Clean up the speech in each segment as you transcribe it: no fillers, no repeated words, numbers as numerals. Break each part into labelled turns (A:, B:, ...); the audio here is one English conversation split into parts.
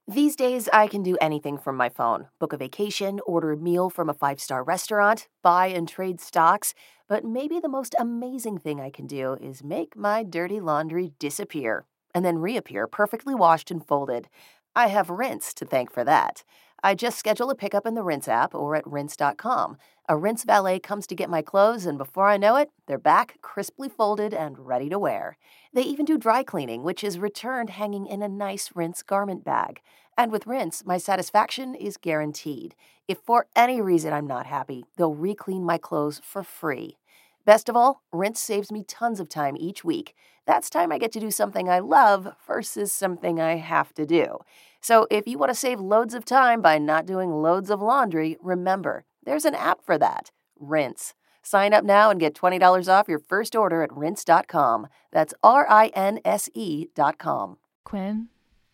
A: These days, I can do anything from my phone. Book a vacation, order a meal from a five-star restaurant, buy and trade stocks. But maybe the most amazing thing I can do is make my dirty laundry disappear and then reappear perfectly washed and folded. I have Rinse to thank for that. I just schedule a pickup in the Rinse app or at rinse.com. A Rinse valet comes to get my clothes, and before I know it, they're back, crisply folded and ready to wear. They even do dry cleaning, which is returned hanging in a nice Rinse garment bag. And with Rinse, my satisfaction is guaranteed. If for any reason I'm not happy, they'll re-clean my clothes for free. Best of all, Rinse saves me tons of time each week. That's time I get to do something I love versus something I have to do. So if you want to save loads of time by not doing loads of laundry, remember, there's an app for that. Rinse. Sign up now and get $20 off your first order at rinse.com. That's RINSE.com.
B: Quinn,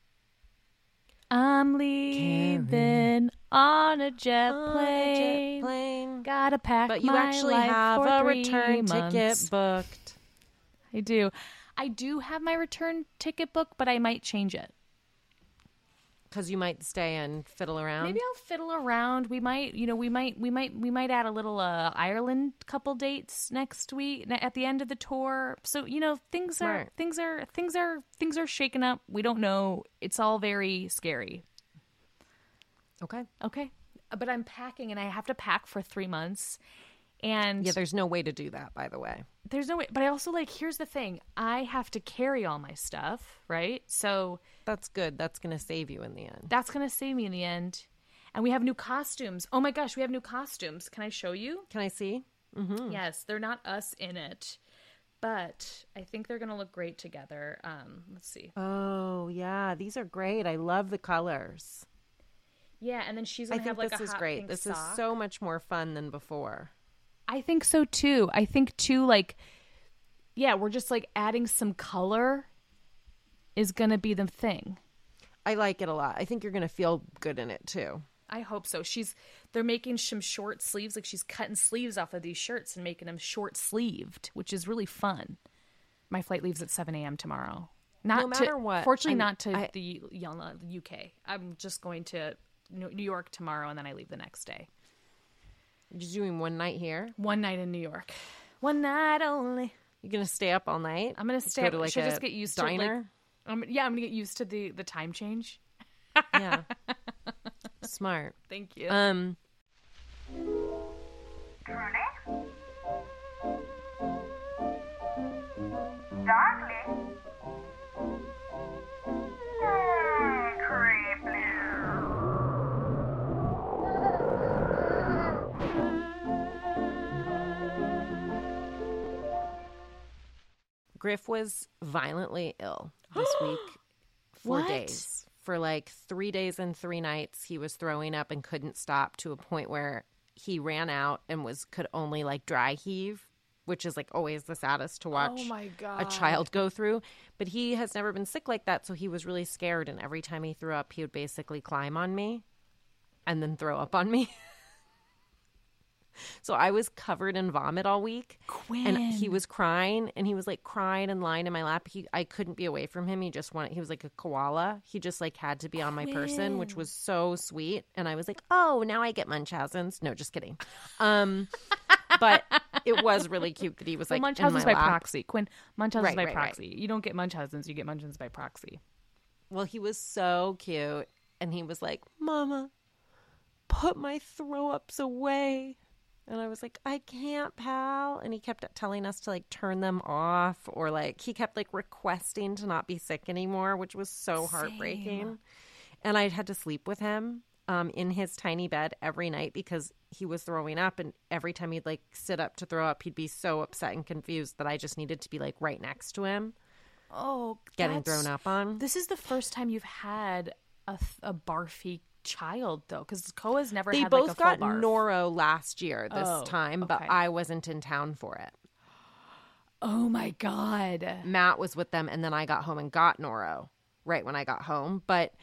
B: I'm leaving on a jet plane. Gotta pack
C: but you
B: my
C: actually
B: life
C: have
B: for
C: a
B: 3
C: return
B: months.
C: ticket booked.
B: I do. I do have my return ticket booked, but I might change it.
C: Because you might stay and fiddle around.
B: Maybe I'll fiddle around. We might add a little Ireland couple dates next week at the end of the tour. So things are shaking up. We don't know. It's all very scary.
C: Okay.
B: But I'm packing, and I have to pack for 3 months. And
C: yeah, there's no way to do that, by the way.
B: There's no way. But I also here's the thing. I have to carry all my stuff, right? So
C: that's good. That's going to save you in the end.
B: That's going to save me in the end. And we have new costumes. Oh my gosh, we have new costumes. Can I show you?
C: Can I see?
B: Mm-hmm. Yes, they're not us in it, but I think they're going to look great together. Let's see.
C: Oh, yeah. These are great. I love the colors.
B: Yeah, and then she's going to have
C: this
B: a
C: is
B: hot
C: great.
B: pink
C: This
B: sock.
C: is so much more fun than before.
B: I think so too. I think too, we're just adding some color is going to be the thing.
C: I like it a lot. I think you're going to feel good in it too.
B: I hope so. They're making some short sleeves. She's cutting sleeves off of these shirts and making them short sleeved, which is really fun. My flight leaves at 7 a.m. tomorrow.
C: No matter what.
B: Fortunately, not to the UK. I'm just going to New York tomorrow, and then I leave the next day.
C: You're doing one night here?
B: One night in New York. One night only.
C: You're going to stay up all night?
B: I'm going to stay up. Should just get used
C: diner?
B: to I'm going to get used to the time change.
C: Yeah. Smart.
B: Thank you.
D: Darling.
C: Griff was violently ill this week. 4 days. For 3 days and 3 nights, he was throwing up and couldn't stop to a point where he ran out and could only dry heave, which is always the saddest to watch a child go through. But he has never been sick like that, so he was really scared. And every time he threw up, he would basically climb on me and then throw up on me. So I was covered in vomit all week.
B: Quinn.
C: And he was crying, and he was crying and lying in my lap. I couldn't be away from him. He was like a koala. He just had to be on my person, which was so sweet. And I was like, oh, now I get Munchausen's. No, just kidding. But it was really cute that he was
B: Munchausen's
C: in my
B: by
C: lap.
B: proxy. Quinn, Munchausen's by
C: Right.
B: proxy. You don't get Munchausen's, you get Munchausen's by proxy.
C: Well, he was so cute. And he was like, Mama, put my throw-ups away. And I was like, I can't, pal. And he kept telling us to turn them off, or he kept requesting to not be sick anymore, which was so heartbreaking. And I had to sleep with him in his tiny bed every night because he was throwing up. And every time he'd sit up to throw up, he'd be so upset and confused that I just needed to be right next to him.
B: Oh,
C: getting thrown up on.
B: This is the first time you've had a barfy child, though, because Koa's never had
C: a full barf. They both got
B: barf.
C: noro last year this time, but
B: okay.
C: I wasn't in town for it.
B: Oh my God.
C: Matt was with them, and then I got home and got noro right when I got home. But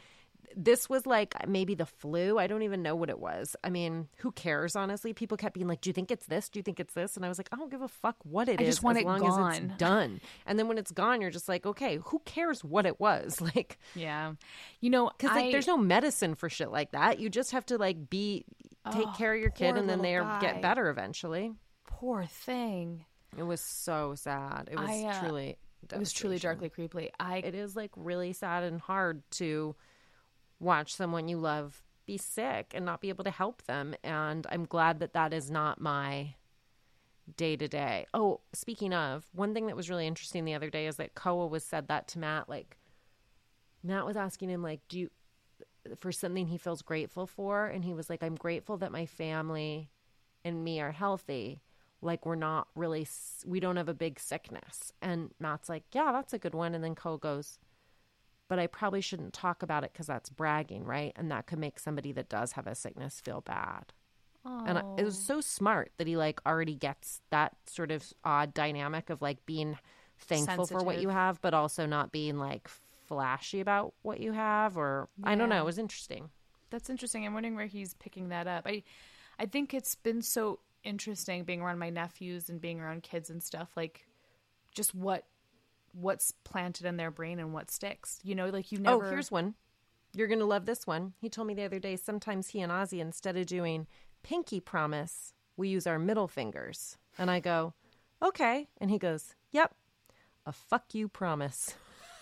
C: this was like maybe the flu. I don't even know what it was. I mean, who cares, honestly? People kept being like, do you think it's this? Do you think it's this? And I was like, I don't give a fuck what it is.
B: I just want
C: as
B: it
C: long
B: gone.
C: as it's done. And then when it's gone, you're just like, okay, who cares what it was? Like,
B: yeah. You know,
C: because like, there's no medicine for shit like that. You just have to like take care of your kid, and then they get better eventually.
B: Poor thing.
C: It was so sad. It was truly.
B: It was truly darkly creepy.
C: It is like really sad and hard to watch someone you love be sick and not be able to help them. And I'm glad that that is not my day to day. Oh, speaking of, one thing that was really interesting the other day is that Koa said that to Matt. Like, Matt was asking him, like, for something he feels grateful for. And he was like, I'm grateful that my family and me are healthy. Like, we don't have a big sickness. And Matt's like, yeah, that's a good one. And then Koa goes, but I probably shouldn't talk about it because that's bragging, right? And that could make somebody that does have a sickness feel bad. Oh. And it was so smart that he like already gets that sort of odd dynamic of like being thankful for what you have, but also not being like flashy about what you have, or I don't know. It was interesting.
B: That's interesting. I'm wondering where he's picking that up. I think it's been so interesting being around my nephews and being around kids and stuff, like just what's planted in their brain and what sticks, you know, like you never.
C: Oh, here's one. You're gonna love this one. He told me the other day, sometimes he and Ozzy, instead of doing pinky promise, we use our middle fingers. And I go, okay. And he goes, yep, a fuck you promise.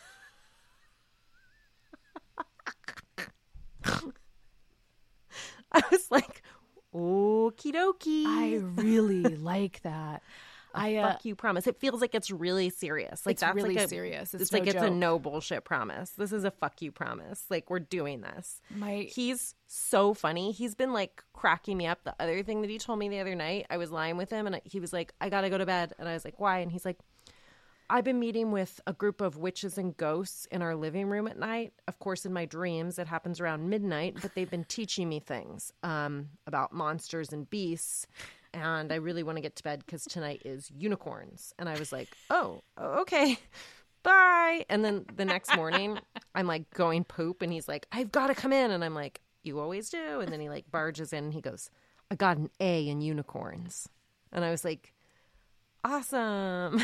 C: I was like, okie dokie.
B: I really like that.
C: Fuck you promise. It feels like it's really serious. Like,
B: it's
C: that's
B: really
C: like
B: serious.
C: It's like it's a no bullshit promise. This is a fuck you promise. Like, we're doing this. He's so funny. He's been like cracking me up. The other thing that he told me the other night, I was lying with him and he was like, I gotta go to bed. And I was like, why? And he's like, I've been meeting with a group of witches and ghosts in our living room at night. Of course, in my dreams, it happens around midnight, but they've been teaching me things about monsters and beasts. And I really want to get to bed because tonight is unicorns. And I was like, oh, okay, bye. And then the next morning, I'm like going poop. And he's like, I've got to come in. And I'm like, you always do. And then he like barges in and he goes, I got an A in unicorns. And I was like, awesome.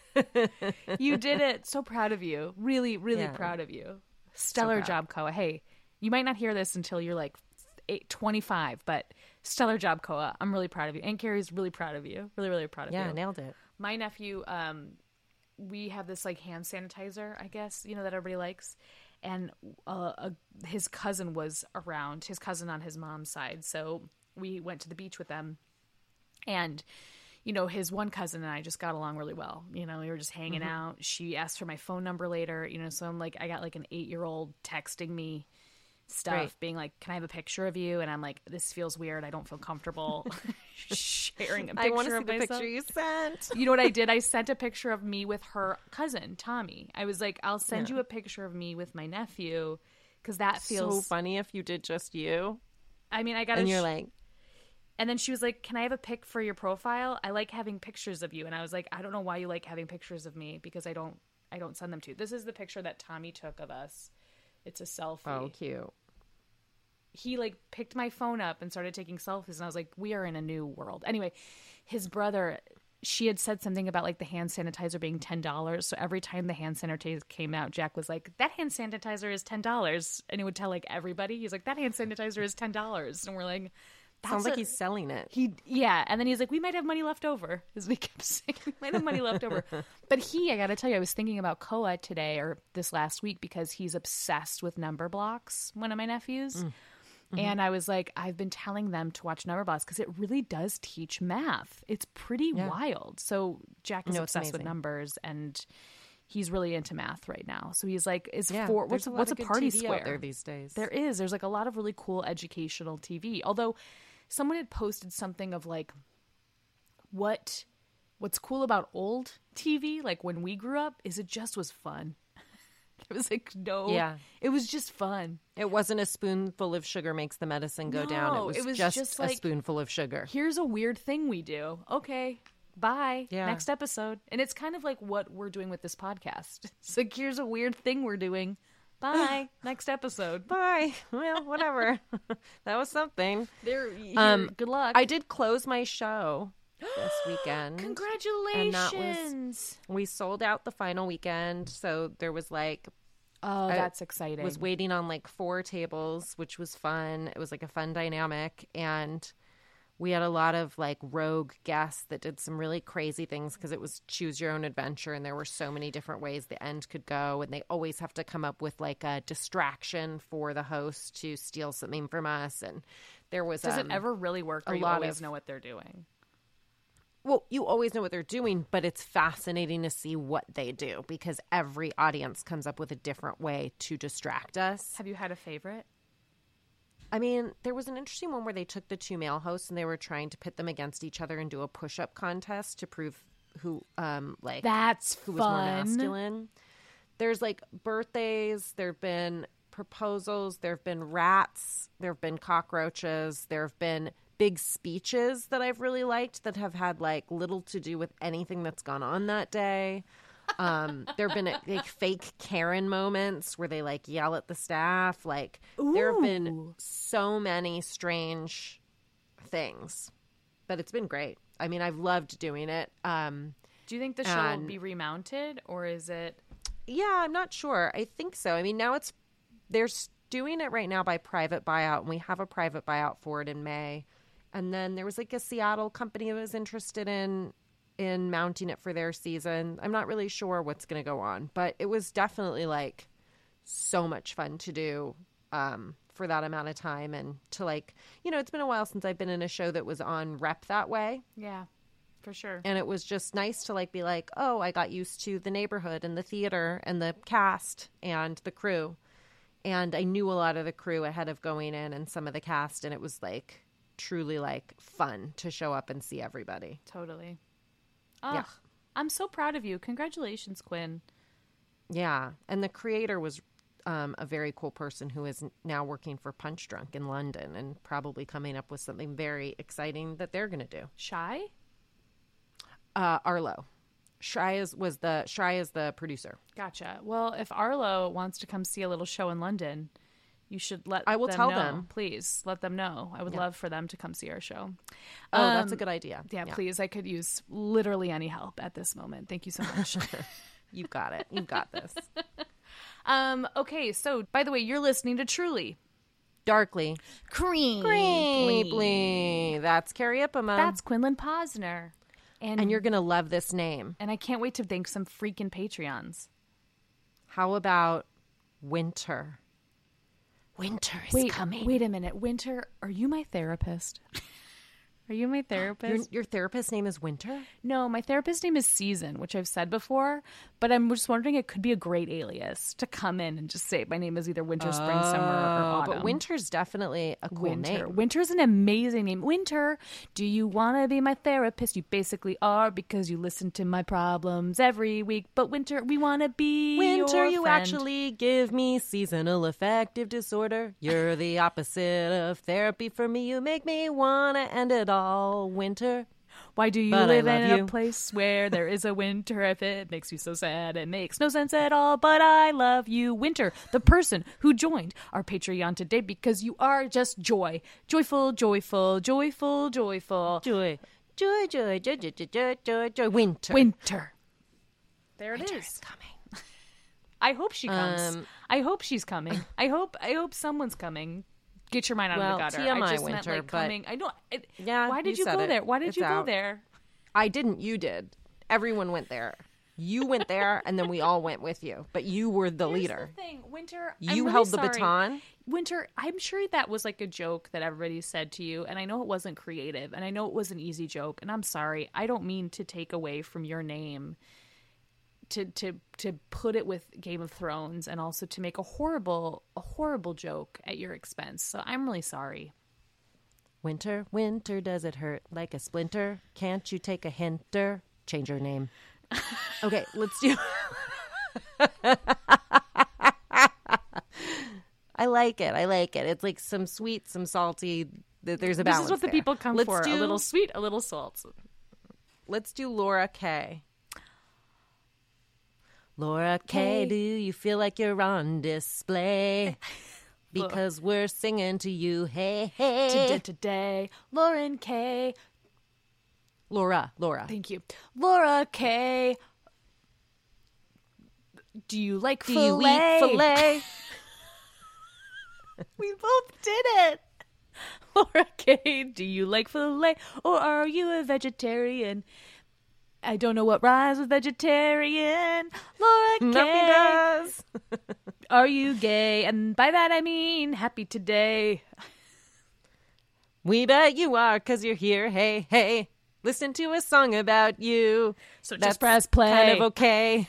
B: You did it. So proud of you. Really, really proud of you. Stellar job, Koa. Hey, you might not hear this until you're like 25, but stellar job, Koa. I'm really proud of you. And Carrie's really proud of you. Really, really proud of you.
C: Yeah, nailed it.
B: My nephew, we have this like hand sanitizer, I guess, you know, that everybody likes. And his cousin was around, his cousin on his mom's side. So we went to the beach with them. And you know, his one cousin and I just got along really well. You know, we were just hanging out. She asked for my phone number later, you know, so I'm like, I got like an 8-year-old texting me stuff being like, can I have a picture of you? And I'm like, this feels weird. I don't feel comfortable sharing a picture
C: I want to see
B: of
C: the
B: myself.
C: picture you sent.
B: You know what I did? I sent a picture of me with her cousin, Tommy. I was like, I'll send you a picture of me with my nephew because that feels
C: so funny if you did just you.
B: I mean, I got to.
C: And you're like.
B: And then she was like, can I have a pic for your profile? I like having pictures of you. And I was like, I don't know why you like having pictures of me because I don't send them to you. This is the picture that Tommy took of us. It's a selfie.
C: Oh, cute.
B: He like picked my phone up and started taking selfies. And I was like, we are in a new world. Anyway, his brother, she had said something about like the hand sanitizer being $10. So every time the hand sanitizer came out, Jack was like, that hand sanitizer is $10. And he would tell like everybody, he's like, that hand sanitizer is $10. And we're like,
C: sounds like he's selling it.
B: And then he's like, we might have money left over, as we kept saying. We might have money left over. But I got to tell you, I was thinking about Koa today or this last week because he's obsessed with Number Blocks, one of my nephews. Mm-hmm. And I was like, I've been telling them to watch Number Blocks because it really does teach math. It's pretty wild. So Jack is obsessed with numbers and he's really into math right now. So he's like, what's a party
C: TV
B: square
C: out there these days?
B: There's like a lot of really cool educational TV. Although someone had posted something of like what's cool about old TV, like when we grew up, is it just was fun. It was like, it was just fun.
C: It wasn't a spoonful of sugar makes the medicine go down. It was just a spoonful of sugar.
B: Here's a weird thing we do. Okay, bye. Yeah. Next episode. And it's kind of like what we're doing with this podcast. It's like, here's a weird thing we're doing. Bye. Next episode.
C: Bye. Well, whatever. That was something.
B: Good luck.
C: I did close my show this weekend.
B: Congratulations.
C: We sold out the final weekend, so there was like
B: that's exciting.
C: Was waiting on like 4 tables, which was fun. It was like a fun dynamic, and we had a lot of like rogue guests that did some really crazy things because it was choose your own adventure, and there were so many different ways the end could go, and they always have to come up with like a distraction for the host to steal something from us. And there was
B: does it ever really work, or you always know what they're doing?
C: Well, you always know what they're doing, but it's fascinating to see what they do because every audience comes up with a different way to distract us.
B: Have you had a favorite?
C: I mean, there was an interesting one where they took the 2 male hosts and they were trying to pit them against each other and do a push-up contest to prove who
B: that's
C: who
B: fun.
C: was more masculine. There's like birthdays, there've been proposals, there've been rats, there've been cockroaches, there've been big speeches that I've really liked that have had like little to do with anything that's gone on that day. There have been like fake Karen moments where they like yell at the staff. Like there have been so many strange things, but it's been great. I mean, I've loved doing it.
B: Do you think the show will be remounted, or is it?
C: Yeah, I'm not sure. I think so. I mean, now they're doing it right now by private buyout, and we have a private buyout for it in May. And then there was like a Seattle company that was interested in mounting it for their season. I'm not really sure what's going to go on, but it was definitely like so much fun to do for that amount of time. And to like, it's been a while since I've been in a show that was on rep that way.
B: Yeah, for sure.
C: And it was just nice to like be like, oh, I got used to the neighborhood and the theater and the cast and the crew. And I knew a lot of the crew ahead of going in and some of the cast. And it was like truly like fun to show up and see everybody.
B: Totally. Oh,
C: yeah.
B: I'm so proud of you. Congratulations, Quinn.
C: Yeah. And the creator was a very cool person who is now working for Punch Drunk in London and probably coming up with something very exciting that they're going to do.
B: Shy?
C: Arlo. Shy is the producer.
B: Gotcha. Well, if Arlo wants to come see a little show in London, you should
C: I will tell
B: know.
C: them.
B: Please let them know. I would love for them to come see our show.
C: Oh, that's a good idea.
B: Yeah, please. I could use literally any help at this moment. Thank you so much.
C: You've got it. You've got this.
B: Okay, so by the way, you're listening to Truly.
C: Darkly. Creeply. That's Carrie Ipama.
B: That's Quinlan Posner.
C: And you're going to love this name.
B: And I can't wait to thank some freaking Patreons.
C: How about Winter? Winter is coming.
B: Wait a minute. Winter, are you my therapist? Are you my therapist?
C: Your therapist's name is Winter?
B: No, my therapist's name is Season, which I've said before, but I'm just wondering it could be a great alias to come in and just say my name is either Winter, Spring, Summer, or Autumn.
C: But Winter's definitely a cool name.
B: Winter's an amazing name. Winter, do you want to be my therapist? You basically are because you listen to my problems every week. But Winter, we want to be
C: Winter,
B: your
C: you
B: friend.
C: actually give me seasonal affective disorder. You're the opposite of therapy for me. You make me want to end it all. Winter.
B: Why do you live in a place where there is a winter? If it makes you so sad, it makes no sense at all. But I love you, Winter, the person who joined our Patreon today because you are just joy. Joyful, joyful, joyful, joyful.
C: Joy. Joy, joy, joy, joy, joy, joy, joy. Winter.
B: Winter. There
C: Winter
B: it is.
C: is coming.
B: I hope she comes. I hope she's coming. I hope someone's coming. Get your mind out of the gutter.
C: TMI
B: I just
C: Winter,
B: meant, like, coming. I know.
C: Yeah.
B: Why did you go there? Why did you go there?
C: I didn't. You did. Everyone went there. You went there, and then we all went with you. But you were the leader.
B: The thing, Winter.
C: You held the baton.
B: Winter, I'm sure that was like a joke that everybody said to you, and I know it wasn't creative, and I know it was an easy joke, and I'm sorry. I don't mean to take away from your name. To put it with Game of Thrones and also to make a horrible joke at your expense. So I'm really sorry.
C: Winter, winter, does it hurt like a splinter? Can't you take a hinter? Change your name. Okay, let's do... I like it. It's like some sweet, some salty. There's a balance.
B: This is what the people come for. A little sweet, a little salt.
C: Let's do Laura Kay. Laura K, do you feel like you're on display? Because we're singing to you, hey, hey.
B: Today, Lauren K.
C: Laura.
B: Thank you. Laura K. Do you like
C: Do
B: filet?
C: you eat filet?
B: We both did it. Laura K, do you like filet or are you a vegetarian? I don't know what rhymes with vegetarian. Laura K.
C: Nothing does.
B: Are you gay? And by that I mean happy today.
C: We bet you are, 'cause you're here, hey, hey. Listen to a song about you.
B: So
C: That's
B: just press play.
C: kind of okay.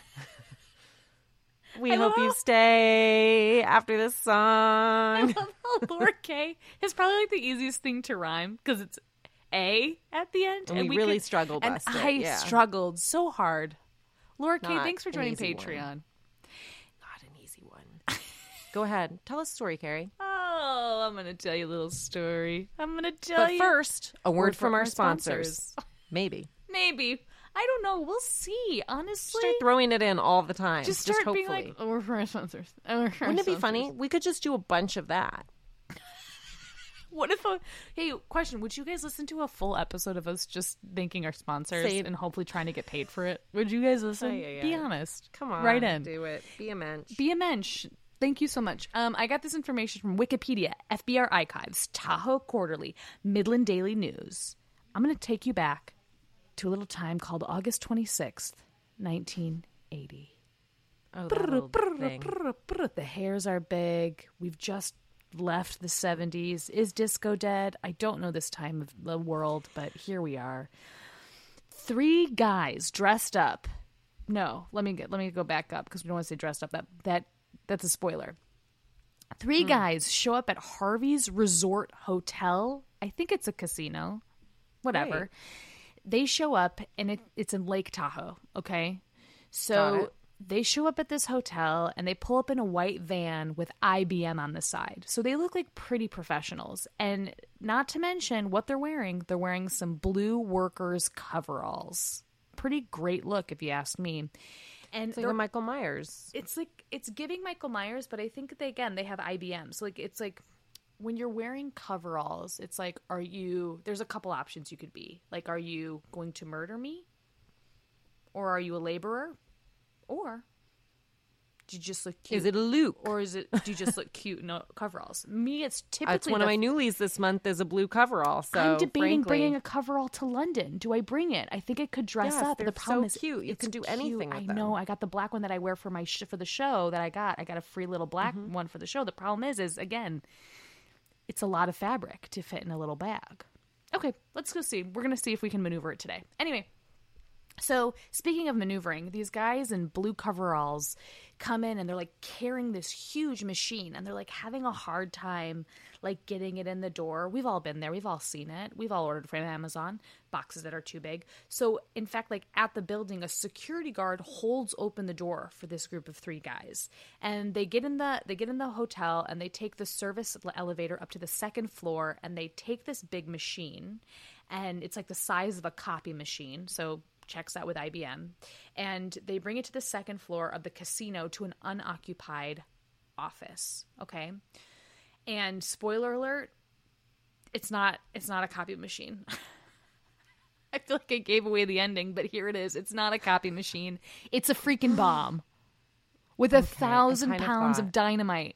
C: We hope you stay after this song.
B: Laura K is probably like the easiest thing to rhyme because it's A at the end.
C: And we really struggled
B: and
C: last
B: I
C: yeah.
B: struggled so hard. Laura K,
C: Not
B: thanks for
C: an
B: joining
C: easy
B: Patreon.
C: one. Not an easy one. Go ahead. Tell us a story, Carrie.
B: Oh, I'm going to tell you a little story. I'm going to tell
C: But
B: you.
C: first, a word from our sponsors. Maybe.
B: Maybe. I don't know. We'll see, honestly.
C: Start throwing it in all the time.
B: Just start
C: hopefully.
B: being like, oh, we're for our sponsors.
C: Wouldn't it be funny? We could just do a bunch of that.
B: What if hey, question, would you guys listen to a full episode of us just thanking our sponsors and hopefully trying to get paid for it? Would you guys listen? Be honest.
C: Come on.
B: Right in.
C: Do it. Be a mensch.
B: Be a mensch. Thank you so much. I got this information from Wikipedia, FBR Archives, Tahoe Quarterly, Midland Daily News. I'm going to take you back to a little time called August 26th, 1980.
C: Oh, that little thing.
B: The hairs are big. We've just left the 70s. Is disco dead? I don't know this time of the world, but here we are. 3 guys dressed up. No, let me go back up because we don't want to say dressed up. That's a spoiler. 3 guys show up at Harvey's Resort Hotel. I think it's a casino. Whatever.
C: Right.
B: They show up and it's in Lake Tahoe. Okay. So they show up at this hotel and they pull up in a white van with IBM on the side. So they look like pretty professionals. And not to mention what they're wearing some blue workers coveralls. Pretty great look if you ask me. And
C: it's like a Michael Myers.
B: It's giving Michael Myers, but I think they have IBM. So it's like when you're wearing coveralls, it's like, there's a couple options you could be. Like, are you going to murder me? Or are you a laborer? Or do you just look cute?
C: Is it a Luke?
B: Or do you just look cute in coveralls? Me, it's typically...
C: It's one of my newlies this month is a blue coverall. So
B: I'm debating
C: frankly,
B: bringing a coverall to London. Do I bring it? I think I could dress up.
C: They're
B: The problem
C: so
B: is
C: cute. You can do anything with
B: I
C: them.
B: know. I got the black one that I wear for for the show that I got. I got a free little black one for the show. The problem is again, it's a lot of fabric to fit in a little bag. Okay, let's go see. We're going to see if we can maneuver it today. Anyway, so speaking of maneuvering, these guys in blue coveralls come in and they're like carrying this huge machine and they're like having a hard time like getting it in the door. We've all been there. We've all seen it. We've all ordered from Amazon boxes that are too big. So in fact, like at the building, a security guard holds open the door for this group of 3 guys. And they get in the hotel and they take the service elevator up to the 2nd floor and they take this big machine and it's like the size of a copy machine. So checks out with IBM, and they bring it to the 2nd floor of the casino to an unoccupied office. Okay. And spoiler alert, it's not a copy machine. I feel like I gave away the ending, but here it is. It's not a copy machine. It's a freaking bomb with 1,000 pounds of dynamite.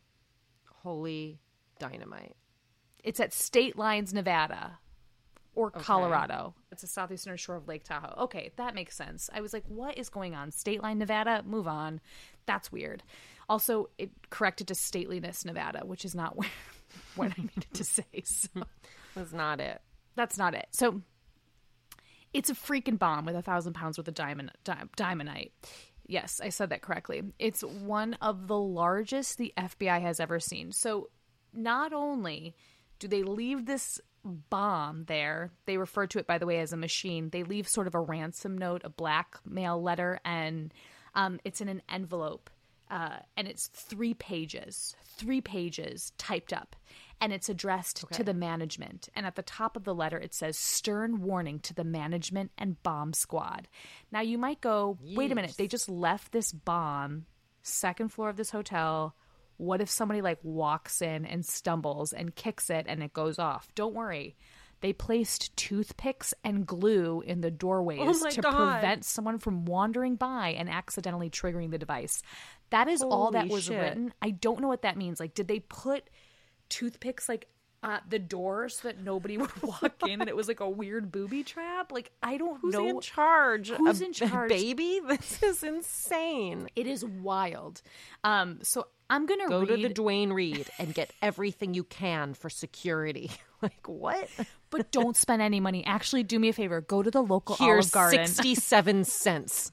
C: Holy dynamite.
B: It's at State Lines, Nevada. Or Colorado. It's the southeastern shore of Lake Tahoe. Okay, that makes sense. I was like, what is going on? State Line, Nevada? Move on. That's weird. Also, it corrected to Stateliness, Nevada, which is not what I needed to say. So
C: That's not it.
B: That's not it. So it's a freaking bomb with 1,000 pounds worth of diamondite. Yes, I said that correctly. It's one of the largest the FBI has ever seen. So not only do they leave this bomb there, they refer to it, by the way, as a machine. They leave sort of a ransom note, a blackmail letter, and it's in an envelope. and it's 3 pages typed up, and it's addressed to the management. And at the top of the letter, it says, "Stern warning to the management and bomb squad." Now you might go, wait a minute, they just left this bomb, 2nd floor of this hotel. What if somebody like walks in and stumbles and kicks it and it goes off? Don't worry. They placed toothpicks and glue in the doorways to prevent someone from wandering by and accidentally triggering the device. That is all that was written. I don't know what that means. Like, did they put toothpicks like at the door so that nobody would walk in and it was like a weird booby trap? Like, I don't know.
C: Who's in charge?
B: Who's in charge?
C: Baby? This is insane.
B: It is wild. So I'm going to
C: go to the Dwayne Reed and get everything you can for security. Like, what?
B: But don't spend any money. Actually, do me a favor. Go to the local Olive Garden.
C: 67 cents.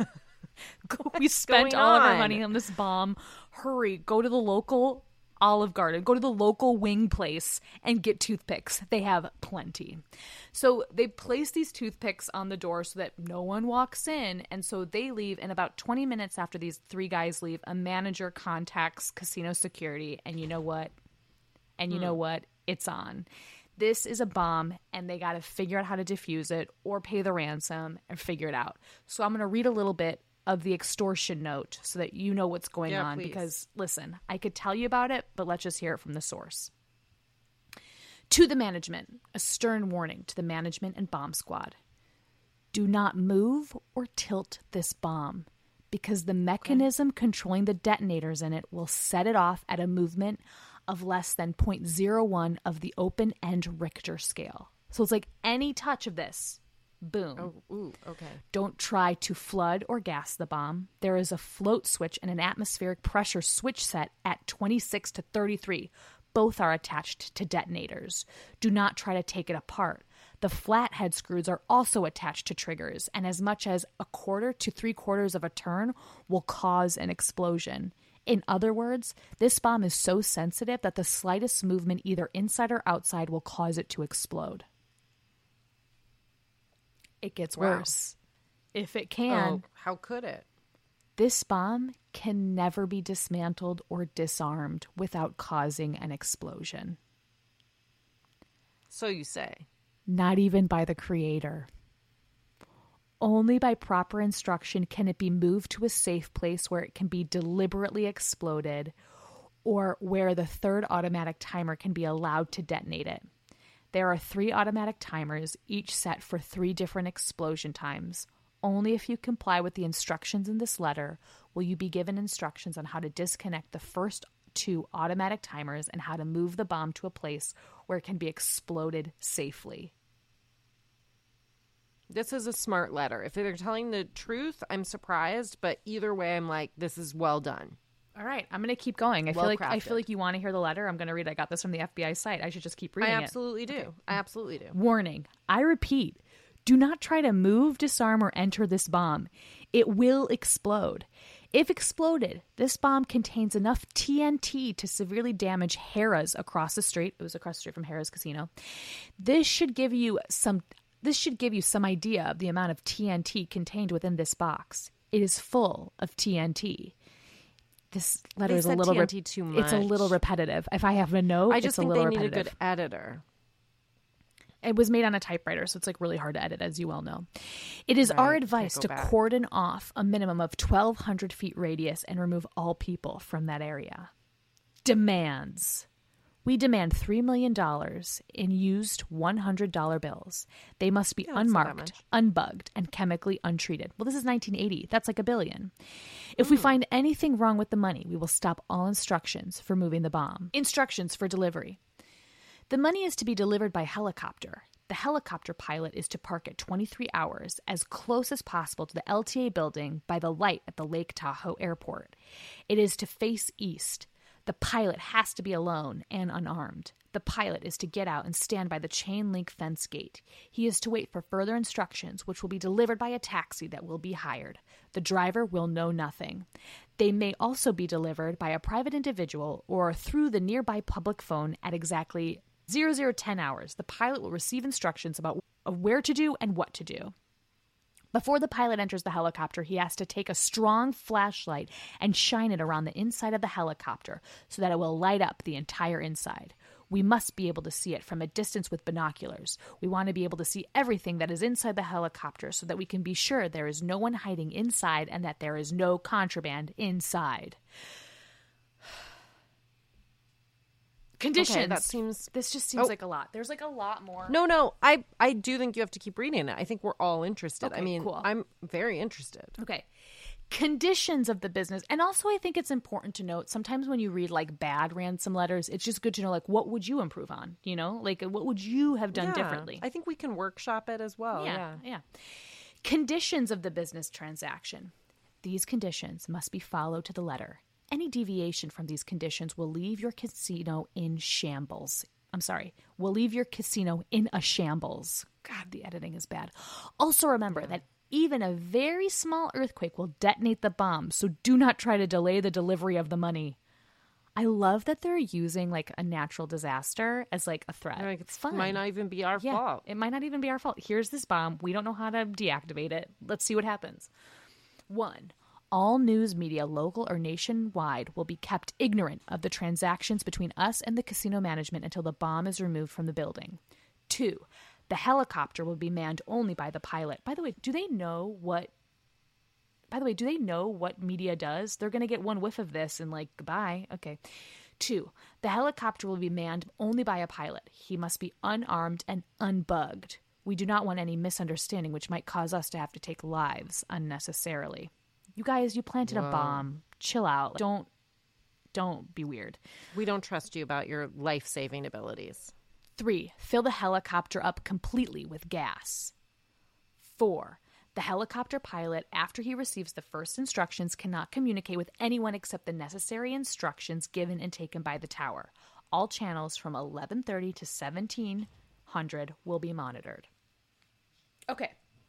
B: We spent all of our money on this bomb. Hurry. Go to the local Olive Garden. Go to the local wing place and get toothpicks. They have plenty. So they place these toothpicks on the door so that no one walks in. And so they leave. And about 20 minutes after these 3 guys leave, a manager contacts casino security. And you know what? It's on. This is a bomb, and they got to figure out how to defuse it or pay the ransom and figure it out. So I'm going to read a little bit of the extortion note so that you know what's going on.
C: Please.
B: Because, listen, I could tell you about it, but let's just hear it from the source. To the management, a stern warning to the management and bomb squad. Do not move or tilt this bomb, because the mechanism controlling the detonators in it will set it off at a movement of less than 0.01 of the open-end Richter scale. So it's like any touch of this, boom.
C: Oh, ooh, okay.
B: Don't try to flood or gas the bomb. There is a float switch and an atmospheric pressure switch set at 26 to 33. Both are attached to detonators. Do not try to take it apart. The flathead screws are also attached to triggers, and as much as 1/4 to 3/4 of a turn will cause an explosion. In other words, this bomb is so sensitive that the slightest movement either inside or outside will cause it to explode. It gets worse. If it can.
C: Oh, how could it?
B: This bomb can never be dismantled or disarmed without causing an explosion.
C: So you say.
B: Not even by the creator. Only by proper instruction can it be moved to a safe place where it can be deliberately exploded, or where the 3rd automatic timer can be allowed to detonate it. There are 3 automatic timers, each set for 3 different explosion times. Only if you comply with the instructions in this letter will you be given instructions on how to disconnect the first 2 automatic timers and how to move the bomb to a place where it can be exploded safely.
C: This is a smart letter. If they're telling the truth, I'm surprised, but either way, I'm like, this is well done.
B: All right, I'm going to keep going. I feel like you want to hear the letter. I'm going to read it. I got this from the FBI site. I should just keep reading it.
C: I absolutely do. Okay. I absolutely do.
B: Warning. I repeat, do not try to move, disarm, or enter this bomb. It will explode. If exploded, this bomb contains enough TNT to severely damage Harrah's across the street. It was across the street from Harrah's Casino. This should give you some idea of the amount of TNT contained within this box. It is full of TNT. This letter is a little
C: TNT too much.
B: It's a little repetitive. If I have a note,
C: I just
B: it's
C: think
B: a little
C: they
B: repetitive.
C: need a good editor.
B: It was made on a typewriter, so it's like really hard to edit, as you well know. It is our advice to cordon off a minimum of 1,200 feet radius and remove all people from that area. Demands. We demand $3 million in used $100 bills. They must be unmarked, unbugged, and chemically untreated. Well, this is 1980. That's like $1 billion. If we find anything wrong with the money, we will stop all instructions for moving the bomb. Instructions for delivery. The money is to be delivered by helicopter. The helicopter pilot is to park at 23 hours as close as possible to the LTA building by the light at the Lake Tahoe airport. It is to face east. The pilot has to be alone and unarmed. The pilot is to get out and stand by the chain link fence gate. He is to wait for further instructions, which will be delivered by a taxi that will be hired. The driver will know nothing. They may also be delivered by a private individual or through the nearby public phone at exactly 0010 hours. The pilot will receive instructions about where to do and what to do. Before the pilot enters the helicopter, he has to take a strong flashlight and shine it around the inside of the helicopter so that it will light up the entire inside. We must be able to see it from a distance with binoculars. We want to be able to see everything that is inside the helicopter so that we can be sure there is no one hiding inside and that there is no contraband inside. Conditions.
C: Okay, that seems...
B: This just seems like a lot. There's like a lot more.
C: No, I do think you have to keep reading it. I think we're all interested.
B: Okay,
C: I mean,
B: cool.
C: I'm very interested.
B: Okay. Conditions of the business. And also I think it's important to note sometimes when you read like bad ransom letters, it's just good to know like what would you improve on, you know? Like what would you have done differently?
C: I think we can workshop it as well. Yeah.
B: Conditions of the business transaction. These conditions must be followed to the letter. Any deviation from these conditions will leave your casino in shambles. Will leave your casino in a shambles. God, the editing is bad. Also remember that even a very small earthquake will detonate the bomb, so do not try to delay the delivery of the money. I love that they're using like a natural disaster as like a threat.
C: Like,
B: it's fun.
C: It might not even be our fault.
B: It might not even be our fault. Here's this bomb. We don't know how to deactivate it. Let's see what happens. 1. All news media, local or nationwide, will be kept ignorant of the transactions between us and the casino management until the bomb is removed from the building. 2. The helicopter will be manned only by the pilot. By the way, do they know what media does? They're going to get one whiff of this and like, goodbye. Okay. 2. The helicopter will be manned only by a pilot. He must be unarmed and unbugged. We do not want any misunderstanding which might cause us to have to take lives unnecessarily. You guys, you planted a bomb. Chill out. Don't be weird.
C: We don't trust you about your life-saving abilities.
B: 3. Fill the helicopter up completely with gas. 4. The helicopter pilot, after he receives the first instructions, cannot communicate with anyone except the necessary instructions given and taken by the tower. All channels from 1130 to 1700 will be monitored. Okay.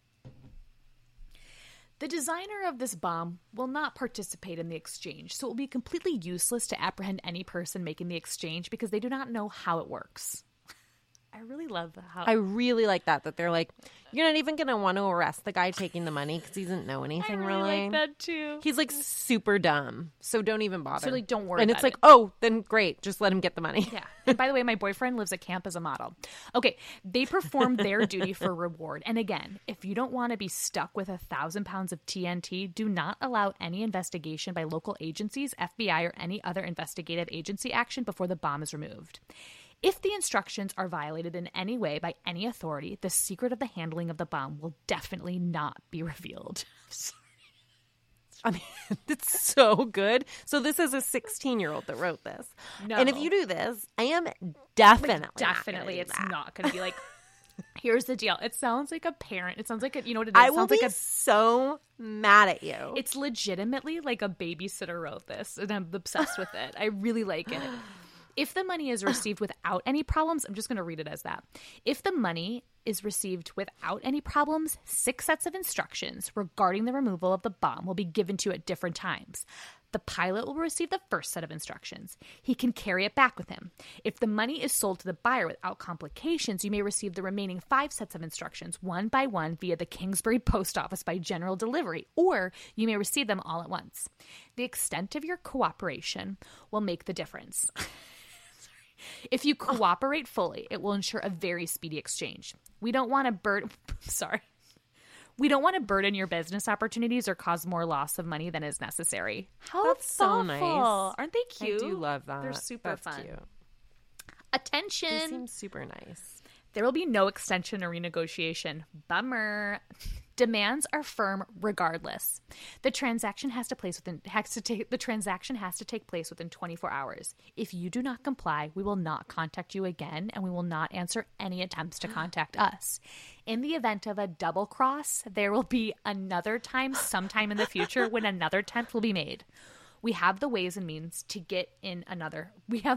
B: The designer of this bomb will not participate in the exchange, so it will be completely useless to apprehend any person making the exchange because they do not know how it works. I really love how...
C: I really like that they're like, you're not even going to want to arrest the guy taking the money because he doesn't know anything really.
B: I like that too.
C: He's like super dumb, so don't even bother.
B: So like, don't worry
C: And
B: about
C: it's like,
B: it.
C: oh, then great, just let him get the money.
B: Yeah. And by the way, my boyfriend lives at camp as a model. Okay, they performed their duty for reward. And again, if you don't want to be stuck with 1,000 pounds of TNT, do not allow any investigation by local agencies, FBI, or any other investigative agency action before the bomb is removed. If the instructions are violated in any way by any authority, the secret of the handling of the bomb will definitely not be revealed. Sorry.
C: I mean, it's so good. So this is a 16-year-old that wrote this.
B: No.
C: And if you do this, I am definitely
B: not going to be like, here's the deal. It sounds like a parent. It sounds like you know what it is?
C: I
B: It
C: will
B: sounds
C: be
B: like
C: so mad at you.
B: It's legitimately like a babysitter wrote this, and I'm obsessed with it. I really like it. If the money is received without any problems, I'm just going to read it as that. If the money is received without any problems, 6 sets of instructions regarding the removal of the bomb will be given to you at different times. The pilot will receive the first set of instructions. He can carry it back with him. If the money is sold to the buyer without complications, you may receive the remaining 5 sets of instructions, one by one, via the Kingsbury Post Office by general delivery, or you may receive them all at once. The extent of your cooperation will make the difference. If you cooperate fully, it will ensure a very speedy exchange. We don't want to burden your business opportunities or cause more loss of money than is necessary. How
C: That's so nice.
B: Aren't they cute?
C: I do love that.
B: They're super
C: That's
B: fun.
C: Cute.
B: Attention.
C: They seem super nice.
B: There will be no extension or renegotiation. Bummer. Demands are firm regardless. The transaction has to take place within 24 hours. If you do not comply, we will not contact you again, and we will not answer any attempts to contact us. In the event of a double cross, there will be another time sometime in the future when another attempt will be made. We have the ways and means to get another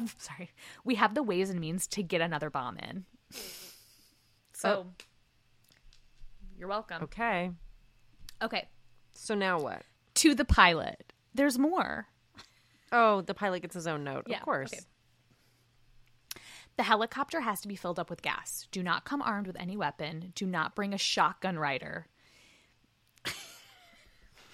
B: bomb in. So, you're welcome.
C: Okay.
B: Okay.
C: So now what?
B: To the pilot. There's more.
C: Oh, the pilot gets his own note.
B: Yeah,
C: of course.
B: Okay. The helicopter has to be filled up with gas. Do not come armed with any weapon. Do not bring a shotgun rider.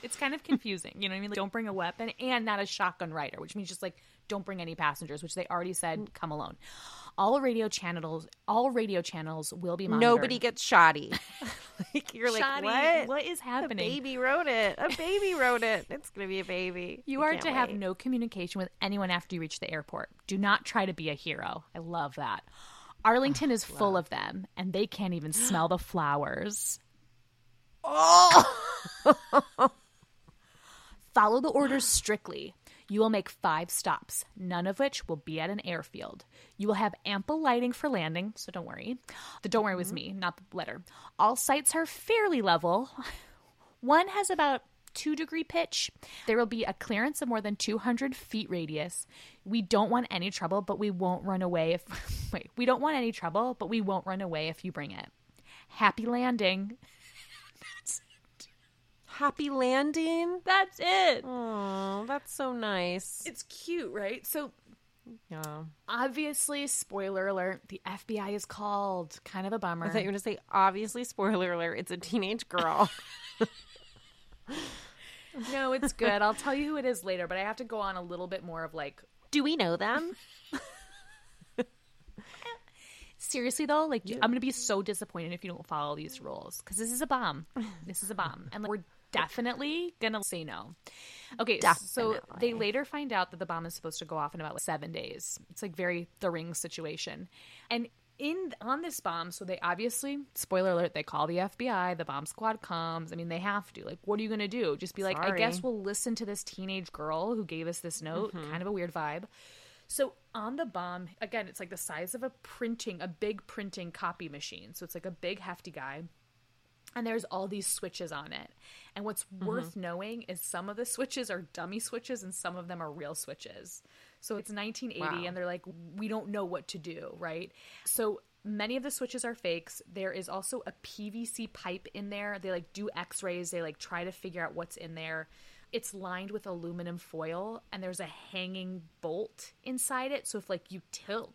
B: It's kind of confusing. You know what I mean? Like, don't bring a weapon and not a shotgun rider, which means just like don't bring any passengers, which they already said come alone. All radio channels will be monitored.
C: Nobody gets shoddy. Like, you're
B: Shoddy,
C: like,
B: what is happening?
C: A baby wrote it. A baby wrote it. It's going to be a baby.
B: You are to have no communication with anyone after you reach the airport. Do not try to be a hero. I love that. Arlington is full of them, and they can't even smell the flowers. Oh! Follow the orders strictly. You will make 5 stops, none of which will be at an airfield. You will have ample lighting for landing, so don't worry. The don't worry was me, not the letter. All sites are fairly level. One has about 2-degree pitch. There will be a clearance of more than 200 feet radius. We don't want any trouble, but we won't run away if... we don't want any trouble, but we won't run away if you bring it. Happy landing.
C: Happy landing?
B: That's it.
C: Oh, that's so nice.
B: It's cute, right? So,
C: yeah.
B: Obviously, spoiler alert, the FBI is called. Kind of a bummer.
C: I thought you were going to say, obviously, spoiler alert, it's a teenage girl.
B: No, it's good. I'll tell you who it is later, but I have to go on a little bit more of like...
C: Do we know them?
B: Seriously, though, like, I'm going to be so disappointed if you don't follow these rules, because this is a bomb. This is a bomb. And like, we're definitely going to say no. Okay, so they later find out that the bomb is supposed to go off in about 7 days. It's like the Ring situation. And on this bomb, so they obviously, spoiler alert, they call the FBI, the bomb squad comes. I mean, they have to. Like, what are you going to do? Just be like, I guess we'll listen to this teenage girl who gave us this note. Kind of a weird vibe. So on the bomb, again, it's like the size of a big printing copy machine. So it's like a big hefty guy. And there's all these switches on it. And what's worth knowing is some of the switches are dummy switches and some of them are real switches. So it's 1980 and they're like, we don't know what to do, right? So many of the switches are fakes. There is also a PVC pipe in there. They like do x-rays. They like try to figure out what's in there. It's lined with aluminum foil and there's a hanging bolt inside it. So if you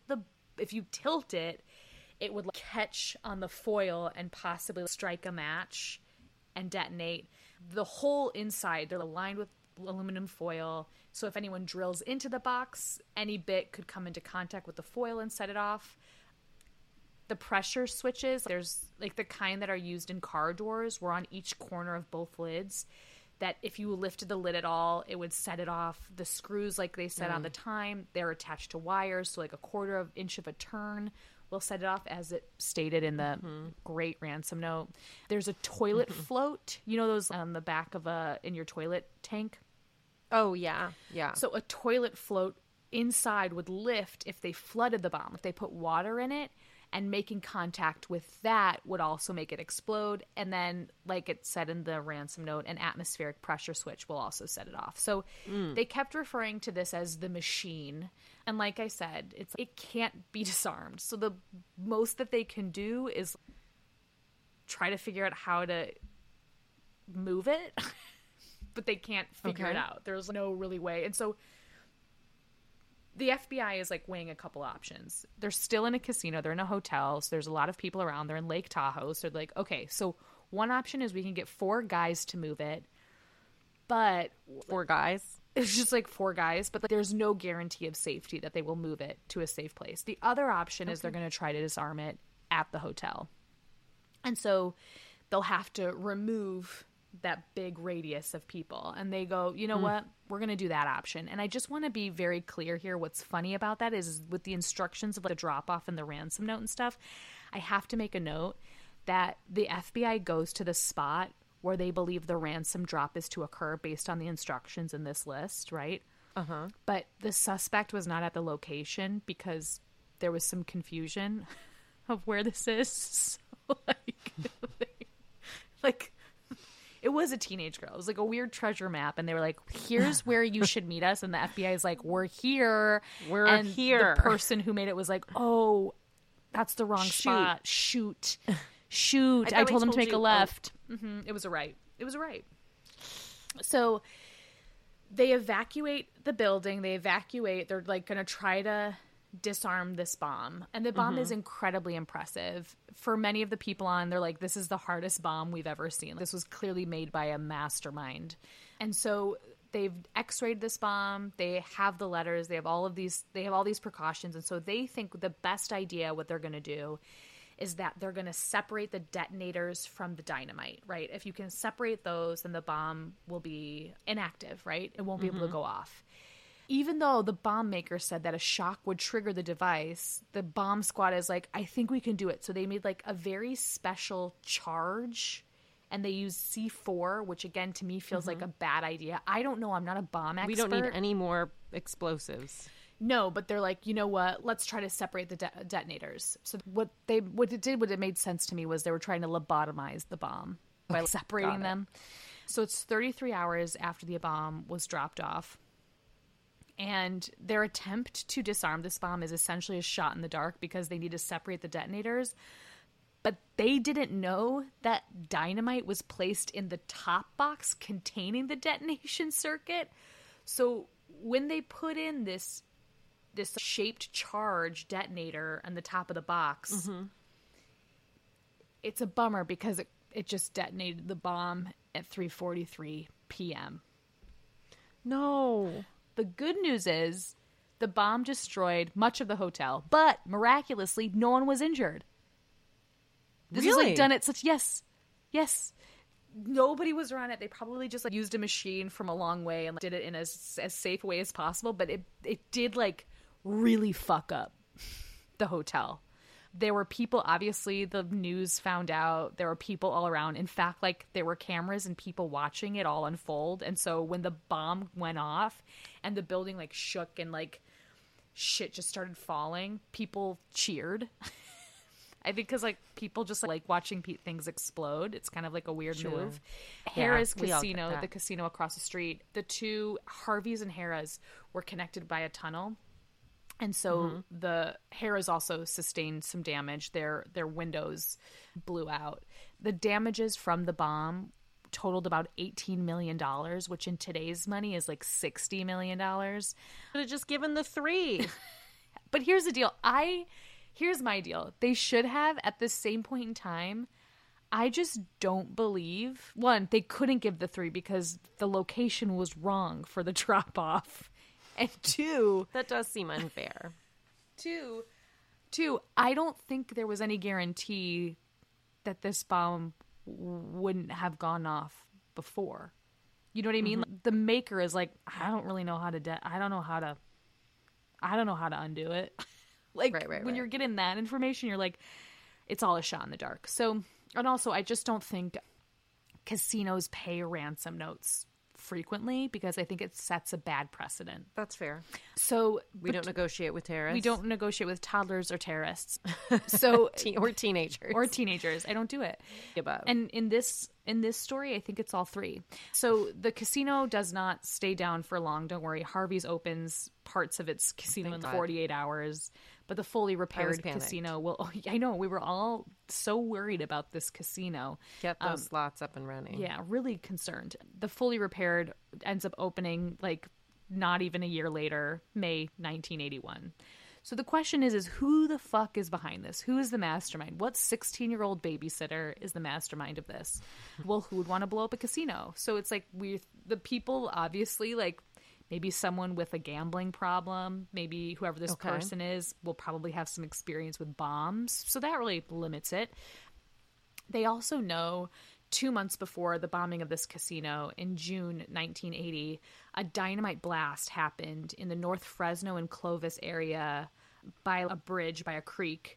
B: tilt it, it would catch on the foil and possibly strike a match and detonate. The whole inside, they're lined with aluminum foil. So if anyone drills into the box, any bit could come into contact with the foil and set it off. The pressure switches, there's like the kind that are used in car doors, were on each corner of both lids. That if you lifted the lid at all, it would set it off. The screws, like they said on the time, they're attached to wires. So like a 1/4 inch of a turn will set it off, as it stated in the great ransom note. There's a toilet float. You know those on the back of in your toilet tank?
C: Oh, yeah. Yeah.
B: So a toilet float inside would lift if they flooded the bomb. If they put water in it, and making contact with that would also make it explode. And then, like it said in the ransom note, an atmospheric pressure switch will also set it off. So they kept referring to this as the machine. And like I said, it can't be disarmed. So the most that they can do is try to figure out how to move it, but they can't figure it out. There's no really way. And so the FBI is like weighing a couple options. They're still in a casino. They're in a hotel. So there's a lot of people around. They're in Lake Tahoe. So they're like, okay, so one option is we can get 4 guys to move it. But
C: 4 guys?
B: It's just like 4 guys. But there's no guarantee of safety that they will move it to a safe place. The other option is they're going to try to disarm it at the hotel. And so they'll have to remove that big radius of people. And they go, you know what? We're going to do that option. And I just want to be very clear here. What's funny about that is with the instructions of the drop off and the ransom note and stuff, I have to make a note that the FBI goes to the spot where they believe the ransom drop is to occur based on the instructions in this list, right? But the suspect was not at the location because there was some confusion of where this is. So, like it was a teenage girl. It was like a weird treasure map. And they were like, here's where you should meet us. And the FBI is like, we're here.
C: We're here.
B: The person who made it was like, oh, that's the wrong spot. Shoot. I told him to make a left. It was a right. So they evacuate the building. They're like going to try to disarm this bomb. And the bomb is incredibly impressive. For many of the people on, they're like, this is the hardest bomb we've ever seen. This was clearly made by a mastermind. And so they've x-rayed this bomb. They have the letters. They have all these precautions. And so they think the best idea, what they're going to do, is that they're going to separate the detonators from the dynamite, right? If you can separate those, then the bomb will be inactive, right? It won't be able to go off. Even though the bomb maker said that a shock would trigger the device, the bomb squad is like, I think we can do it. So they made like a very special charge, and they used C4, which again to me feels like a bad idea. I don't know. I'm not a bomb expert.
C: We don't need any more explosives.
B: No, but they're like, you know what? Let's try to separate the detonators. So what it made sense to me was they were trying to lobotomize the bomb by separating them. So it's 33 hours after the bomb was dropped off. And their attempt to disarm this bomb is essentially a shot in the dark because they need to separate the detonators. But they didn't know that dynamite was placed in the top box containing the detonation circuit. So when they put in this shaped charge detonator on the top of the box, it's a bummer because it just detonated the bomb at 3:43 p.m.
C: No.
B: The good news is the bomb destroyed much of the hotel, but miraculously, no one was injured. This was like done at such yes. Nobody was around it. They probably just like used a machine from a long way and did it in as safe a way as possible. But it did like really fuck up the hotel. There were people, obviously the news found out, there were people all around. In fact, like there were cameras and people watching it all unfold. And so when the bomb went off and the building like shook and like shit just started falling, people cheered. I think because like people just like watching things explode. It's kind of like a weird move. Harrah's Casino, the casino across the street, the two Harveys and Harrah's were connected by a tunnel. And so the Harrah's also sustained some damage. Their windows blew out. The damages from the bomb totaled about $18 million, which in today's money is like $60 million.
C: Could have just given the 3.
B: But here's the deal. Here's my deal. They should have, at the same point in time, I just don't believe, one, they couldn't give the 3 because the location was wrong for the drop-off. And 2,
C: that does seem unfair.
B: Two, I don't think there was any guarantee that this bomb wouldn't have gone off before. You know what I mean? Like, the maker is like, I don't really know how to I don't know how to undo it. Like when you're getting that information, you're like, it's all a shot in the dark. So, and also I just don't think casinos pay ransom notes frequently because I think it sets a bad precedent.
C: That's fair.
B: So
C: we don't negotiate with terrorists.
B: We don't negotiate with toddlers or terrorists. So
C: or teenagers.
B: I don't do it.
C: Above.
B: And in this story, I think it's all 3. So the casino does not stay down for long. Don't worry. Harvey's opens parts of its casino in 48 hours. But the fully repaired casino will... Oh, I know. We were all so worried about this casino.
C: Get those slots up and running.
B: Yeah, really concerned. The fully repaired ends up opening like not even a year later, May 1981. So the question is who the fuck is behind this? Who is the mastermind? What 16-year-old babysitter is the mastermind of this? Well, who would want to blow up a casino? So it's like the people obviously like... Maybe someone with a gambling problem, maybe whoever this person is will probably have some experience with bombs. So that really limits it. They also know 2 months before the bombing of this casino in June 1980, a dynamite blast happened in the North Fresno and Clovis area by a bridge, by a creek.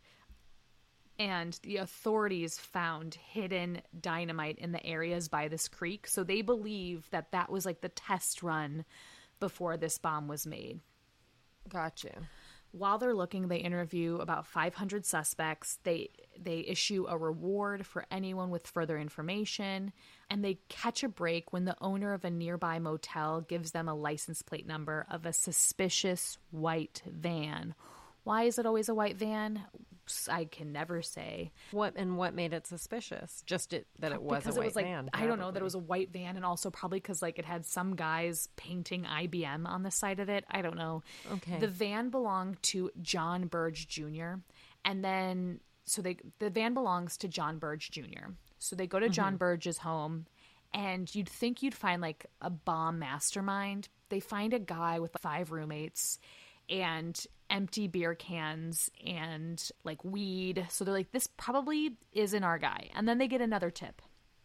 B: And the authorities found hidden dynamite in the areas by this creek. So they believe that was like the test run before this bomb was made.
C: Gotcha.
B: While they're looking, they interview about 500 suspects. They issue a reward for anyone with further information, and they catch a break when the owner of a nearby motel gives them a license plate number of a suspicious white van. Why is it always a white van? I can never say.
C: What made it suspicious? Just that it was
B: because
C: a white
B: it was like,
C: van.
B: I don't know, that it was a white van, and also probably because like it had some guys painting IBM on the side of it. I don't know.
C: Okay.
B: The van belonged to John Burge Jr. And then the van belongs to John Burge Jr. So they go to John Burge's home, and you'd think you'd find like a bomb mastermind. They find a guy with 5 roommates and empty beer cans and like weed. So they're like, this probably isn't our guy. And then they get another tip.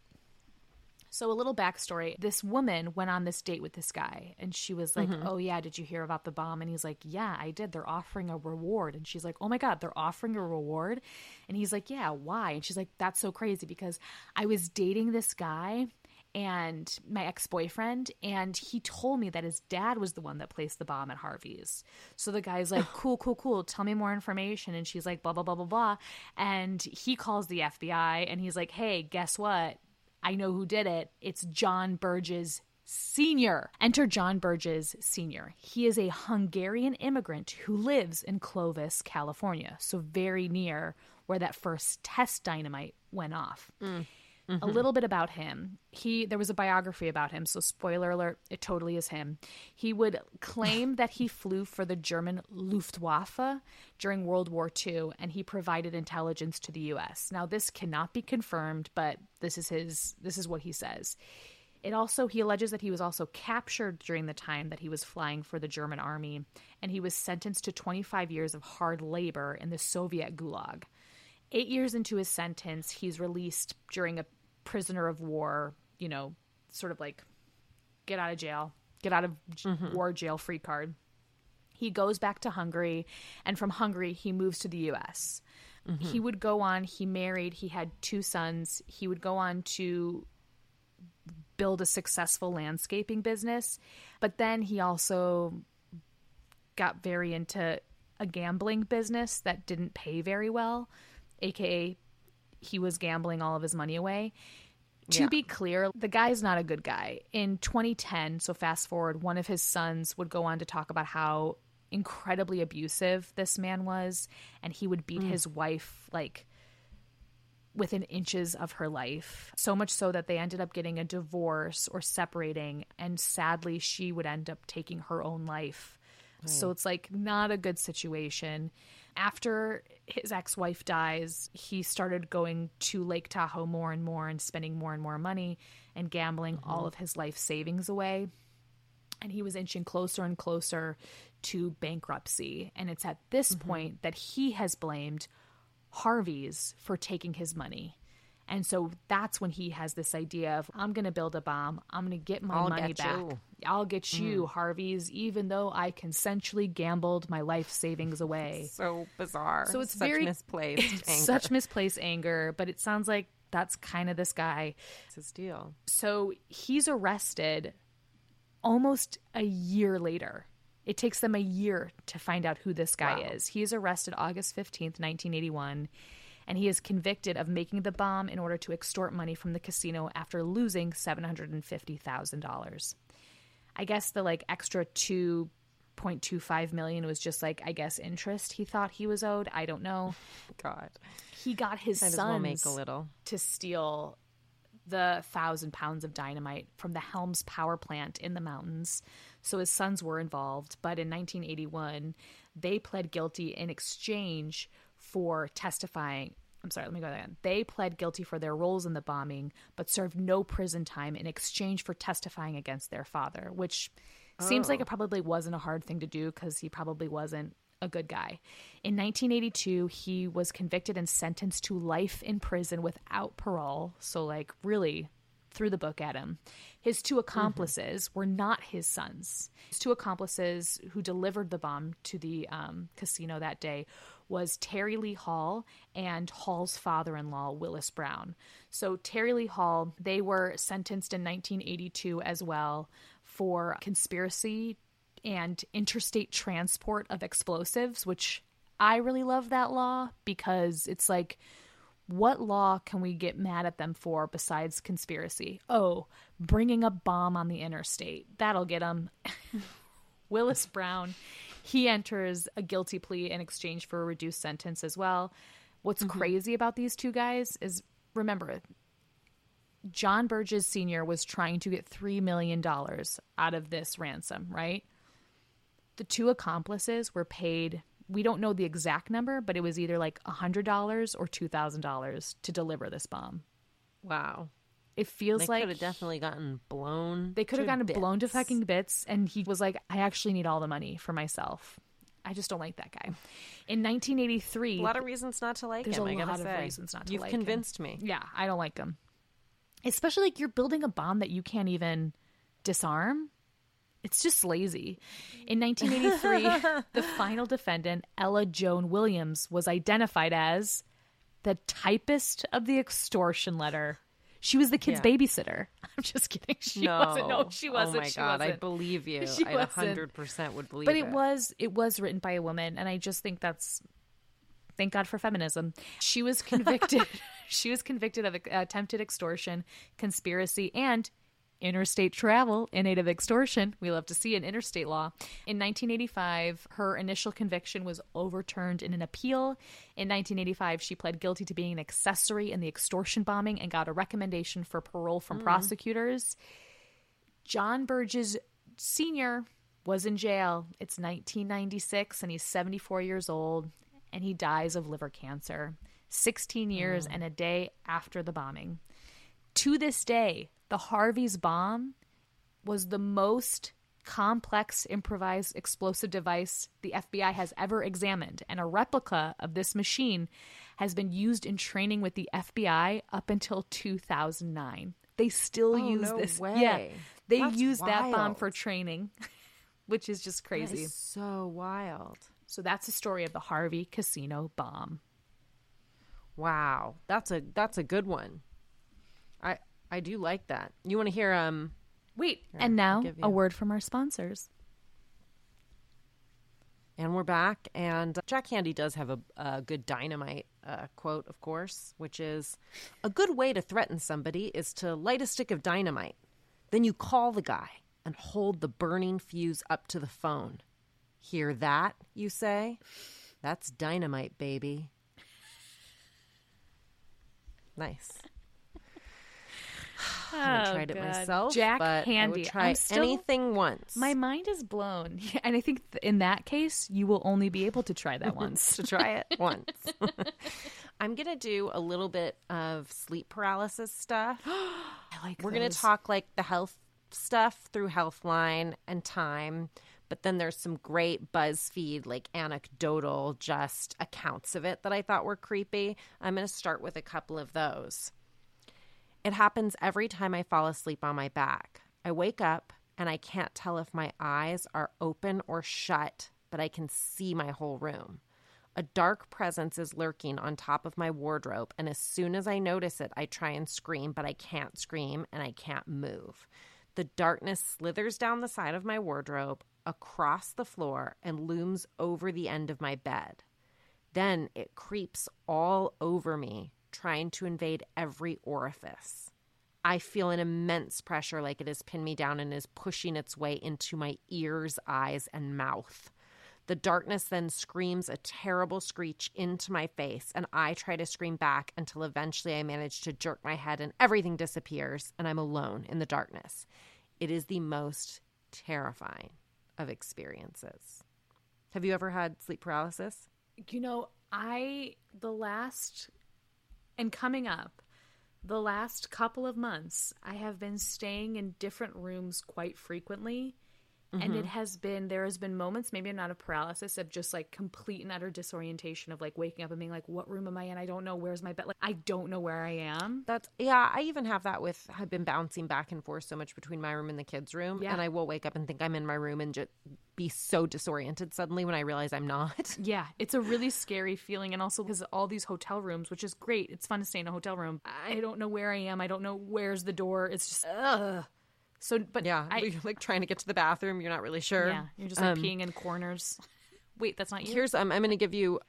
B: So a little backstory. This woman went on this date with this guy, and she was like, oh yeah, did you hear about the bomb? And he's like, yeah, I did. They're offering a reward. And she's like, oh my God, they're offering a reward? And he's like, yeah, why? And she's like, that's so crazy because I was dating this guy and my ex-boyfriend, and he told me that his dad was the one that placed the bomb at Harvey's. So the guy's like, cool. Tell me more information. And she's like, blah, blah, blah, blah, blah. And he calls the FBI, and he's like, hey, guess what? I know who did it. It's John Burgess Sr. Enter John Burgess Sr. He is a Hungarian immigrant who lives in Clovis, California. So very near where that first test dynamite went off. A little bit about him. There was a biography about him, so spoiler alert, it totally is him. He would claim that he flew for the German Luftwaffe during World War II, and he provided intelligence to the U.S. Now, this cannot be confirmed, but this is what he says. He alleges that he was also captured during the time that he was flying for the German army, and he was sentenced to 25 years of hard labor in the Soviet Gulag. 8 years into his sentence, he's released during a prisoner of war, sort of like get out of war jail free card. He goes back to Hungary, and from Hungary he moves to the U.S. He would go on, he married, he had 2 sons. He would go on to build a successful landscaping business, but then he also got very into a gambling business that didn't pay very well, aka he was gambling all of his money away. To be clear, the guy's not a good guy. In 2010, so fast forward, one of his sons would go on to talk about how incredibly abusive this man was, and he would beat his wife like within inches of her life. So much so that they ended up getting a divorce or separating, and sadly she would end up taking her own life. So it's like not a good situation. After his ex-wife dies, he started going to Lake Tahoe more and more and spending more and more money and gambling all of his life savings away. And he was inching closer and closer to bankruptcy. And it's at this point that he has blamed Harvey's for taking his money. And so that's when he has this idea of, I'm going to build a bomb. I'm going to get my money back. I'll get you, Harvey's, even though I consensually gambled my life savings away.
C: So bizarre.
B: So it's
C: such misplaced anger.
B: Such misplaced anger. But it sounds like that's kind of this guy.
C: It's his deal.
B: So he's arrested almost a year later. It takes them a year to find out who this guy is. He is arrested August 15th, 1981. And he is convicted of making the bomb in order to extort money from the casino after losing $750,000. I guess the like extra $2.25 million was just like, I guess, interest he thought he was owed. I don't know.
C: God.
B: He got his sons
C: well make a little
B: to steal the 1,000 pounds of dynamite from the Helms power plant in the mountains. So his sons were involved. But in 1981, they pled guilty in exchange for testifying. I'm sorry, let me go again. They pled guilty for their roles in the bombing, but served no prison time in exchange for testifying against their father, which seems like it probably wasn't a hard thing to do because he probably wasn't a good guy. In 1982, he was convicted and sentenced to life in prison without parole. So like really threw the book at him. His 2 accomplices were not his sons. His 2 accomplices who delivered the bomb to the casino that day was Terry Lee Hall and Hall's father-in-law, Willis Brown. So Terry Lee Hall, they were sentenced in 1982 as well for conspiracy and interstate transport of explosives, which I really love that law because it's like, what law can we get mad at them for besides conspiracy? Oh, bringing a bomb on the interstate. That'll get them. Willis Brown, He enters a guilty plea in exchange for a reduced sentence as well. What's crazy about these two guys is, remember, John Burgess Sr. was trying to get $3 million out of this ransom, right? The two accomplices were paid, we don't know the exact number, but it was either like $100 or $2,000 to deliver this bomb.
C: Wow.
B: It feels like
C: they could have definitely gotten blown.
B: They could have gotten
C: bits.
B: blown to fucking bits. And he was like, I actually need all the money for myself. I just don't like that guy. In 1983,
C: a lot of reasons not to like him.
B: There's a lot of reasons not to like him.
C: You've convinced me.
B: Yeah, I don't like him. Especially like you're building a bomb that you can't even disarm. It's just lazy. In 1983, the final defendant, Ella Joan Williams, was identified as the typist of the extortion letter. She was the kid's babysitter. I'm just kidding. She wasn't. No, she wasn't.
C: Oh my God, I believe you.
B: She
C: I 100% would believe
B: but
C: it.
B: It was written by a woman, and I just think that's, thank God for feminism. She was convicted. She was convicted of attempted extortion, conspiracy, and interstate travel in aid of extortion. We love to see an interstate law. In 1985, her initial conviction was overturned in an appeal. In 1985, she pled guilty to being an accessory in the extortion bombing and got a recommendation for parole from prosecutors. John Burgess Sr. was in jail. It's 1996, and he's 74 years old, and he dies of liver cancer 16 years and a day after the bombing. To this day, the Harvey's bomb was the most complex improvised explosive device the FBI has ever examined, and a replica of this machine has been used in training with the FBI up until 2009. They still use this.
C: Way.
B: Yeah, they
C: That's
B: use that bomb
C: wild.
B: for training, which is just crazy.
C: That is so wild.
B: So that's the story of the Harvey Casino bomb.
C: Wow, that's a good one. I do like that. You want to hear
B: Wait,
C: Here,
B: and
C: I'll
B: now
C: give you-
B: a word from our sponsors.
C: And we're back. And Jack Handy does have a good dynamite quote, of course, which is, a good way to threaten somebody is to light a stick of dynamite. Then you call the guy and hold the burning fuse up to the phone. Hear that, you say? That's dynamite, baby. Nice. I haven't tried it myself,
B: Jack
C: but
B: Handy.
C: I would try anything once.
B: My mind is blown. And I think in that case, you will only be able to try that once.
C: to try it once. I'm going to do a little bit of sleep paralysis stuff. We're going to talk like the health stuff through Healthline and Time, but then there's some great BuzzFeed, like anecdotal just accounts of it that I thought were creepy. I'm going to start with a couple of those. It happens every time I fall asleep on my back. I wake up and I can't tell if my eyes are open or shut, but I can see my whole room. A dark presence is lurking on top of my wardrobe, and as soon as I notice it, I try and scream, but I can't scream and I can't move. The darkness slithers down the side of my wardrobe, across the floor, and looms over the end of my bed. Then it creeps all over me, trying to invade every orifice. I feel an immense pressure, like it has pinned me down and is pushing its way into my ears, eyes, and mouth. The darkness then screams a terrible screech into my face, and I try to scream back until eventually I manage to jerk my head and everything disappears, and I'm alone in the darkness. It is the most terrifying of experiences. Have you ever had sleep paralysis?
B: You know, the last couple of months, I have been staying in different rooms quite frequently. And there has been moments, maybe not of paralysis, of just like complete and utter disorientation of like waking up and being like, what room am I in? I don't know. Where's my bed? Like, I don't know where I am.
C: I even have that with, I've been bouncing back and forth so much between my room and the kids' room.
B: Yeah.
C: And I will wake up and think I'm in my room and just be so disoriented suddenly when I realize I'm not.
B: Yeah, it's a really scary feeling. And also because all these hotel rooms, which is great. It's fun to stay in a hotel room. I don't know where I am. I don't know where's the door. It's just, ugh. So, but
C: yeah, you're like trying to get to the bathroom. You're not really sure.
B: Yeah, you're just like peeing in corners. Wait, that's not you.
C: Here's I'm going to give you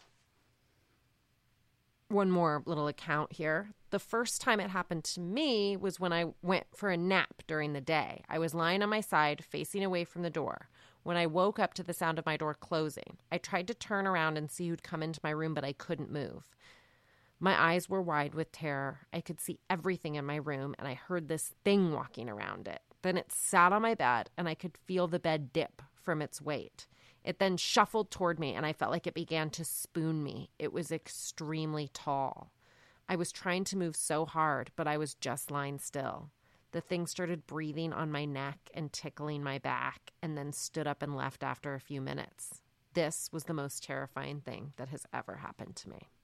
C: one more little account here. The first time it happened to me was when I went for a nap during the day. I was lying on my side, facing away from the door. when I woke up to the sound of my door closing. I tried to turn around and see who'd come into my room, but I couldn't move. My eyes were wide with terror. I could see everything in my room, and I heard this thing walking around it. Then it sat on my bed, and I could feel the bed dip from its weight. It then shuffled toward me, and I felt like it began to spoon me. It was extremely tall. I was trying to move so hard, but I was just lying still. The thing started breathing on my neck and tickling my back, and then stood up and left after a few minutes. This was the most terrifying thing that has ever happened to me.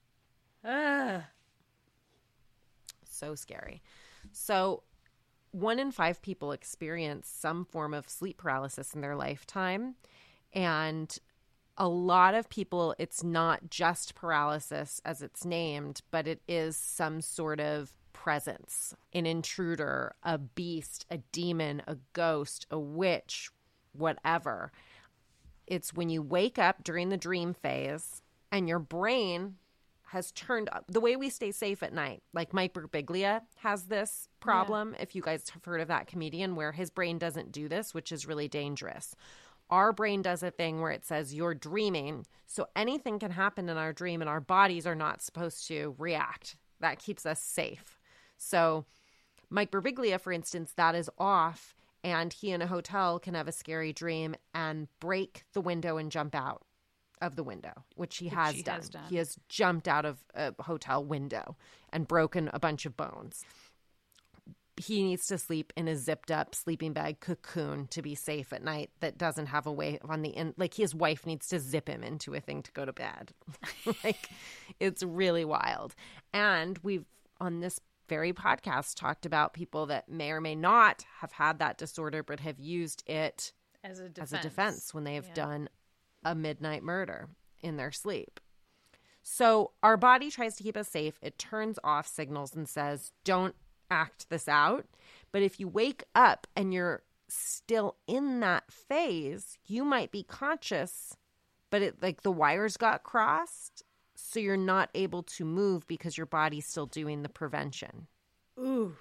C: So scary. So 1 in 5 people experience some form of sleep paralysis in their lifetime. And a lot of people, it's not just paralysis as it's named, but it is some sort of presence, an intruder, a beast, a demon, a ghost, a witch, whatever. It's when you wake up during the dream phase and your brain has turned up. The way we stay safe at night, like Mike Birbiglia has this problem. If you guys have heard of that comedian, where his brain doesn't do this, which is really dangerous. Our brain does a thing where it says you're dreaming, so anything can happen in our dream and our bodies are not supposed to react. That keeps us safe. So Mike Birbiglia, for instance, that is off, and he in a hotel can have a scary dream and break the window and jump out of the window, which he has done. He has jumped out of a hotel window and broken a bunch of bones. He needs to sleep in a zipped up sleeping bag cocoon to be safe at night that doesn't have a way on the end. Like, his wife needs to zip him into a thing to go to bed. Like, it's really wild. And we've, on this very podcast, talked about people that may or may not have had that disorder but have used it as a defense when they have done a midnight murder in their sleep. So our body tries to keep us safe. It turns off signals and says, don't act this out. But if you wake up and you're still in that phase, you might be conscious, but it, like, the wires got crossed, so you're not able to move because your body's still doing the prevention.
B: Ooh.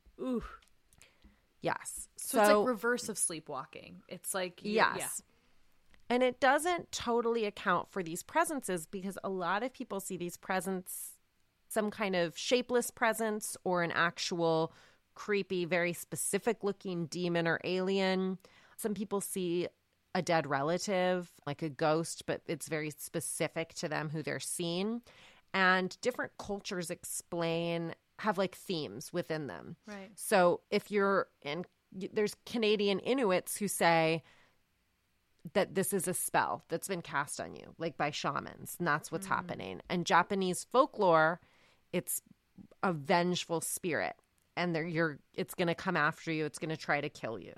C: Yes.
B: So it's like reverse of sleepwalking. It's like,
C: yes.
B: Yeah.
C: And it doesn't totally account for these presences, because a lot of people see these presents, some kind of shapeless presence or an actual creepy, very specific looking demon or alien. Some people see a dead relative, like a ghost, but it's very specific to them who they're seeing. And different cultures have like themes within them.
B: Right.
C: So if you're in, there's Canadian Inuits who say that this is a spell that's been cast on you, like by shamans, and that's what's happening. And Japanese folklore, it's a vengeful spirit, and it's going to come after you. It's going to try to kill you.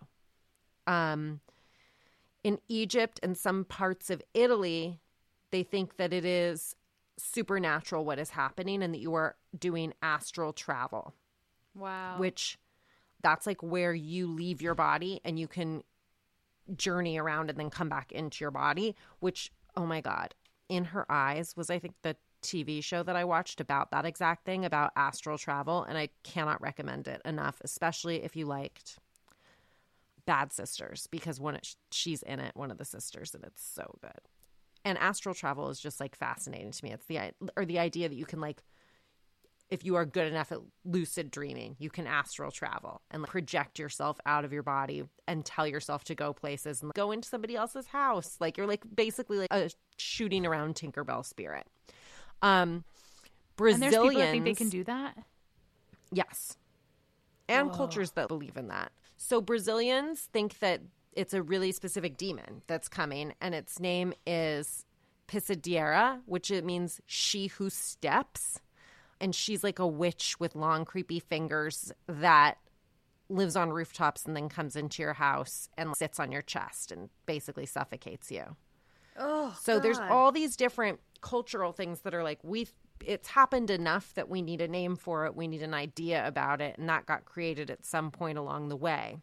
C: In Egypt and some parts of Italy, they think that it is supernatural what is happening and that you are doing astral travel.
B: Wow.
C: Which, that's like where you leave your body and you can journey around and then come back into your body, which, oh my God, In Her Eyes was, I think, the TV show that I watched about that exact thing, about astral travel, and I cannot recommend it enough, especially if you liked Bad Sisters, because she's in it, one of the sisters, and it's so good. And astral travel is just like fascinating to me. It's the idea that you can, like, if you are good enough at lucid dreaming, you can astral travel and, like, project yourself out of your body and tell yourself to go places and go into somebody else's house. Like, you're like basically like a shooting around Tinkerbell spirit. Brazilians,
B: and there's people that think they can do that?
C: Yes. And cultures that believe in that. So Brazilians think that it's a really specific demon that's coming, and its name is Pisadeira, which it means she who steps. And she's like a witch with long, creepy fingers that lives on rooftops and then comes into your house and sits on your chest and basically suffocates you.
B: Oh,
C: so
B: God.
C: There's all these different cultural things that are like, it's happened enough that we need a name for it. We need an idea about it. And that got created at some point along the way.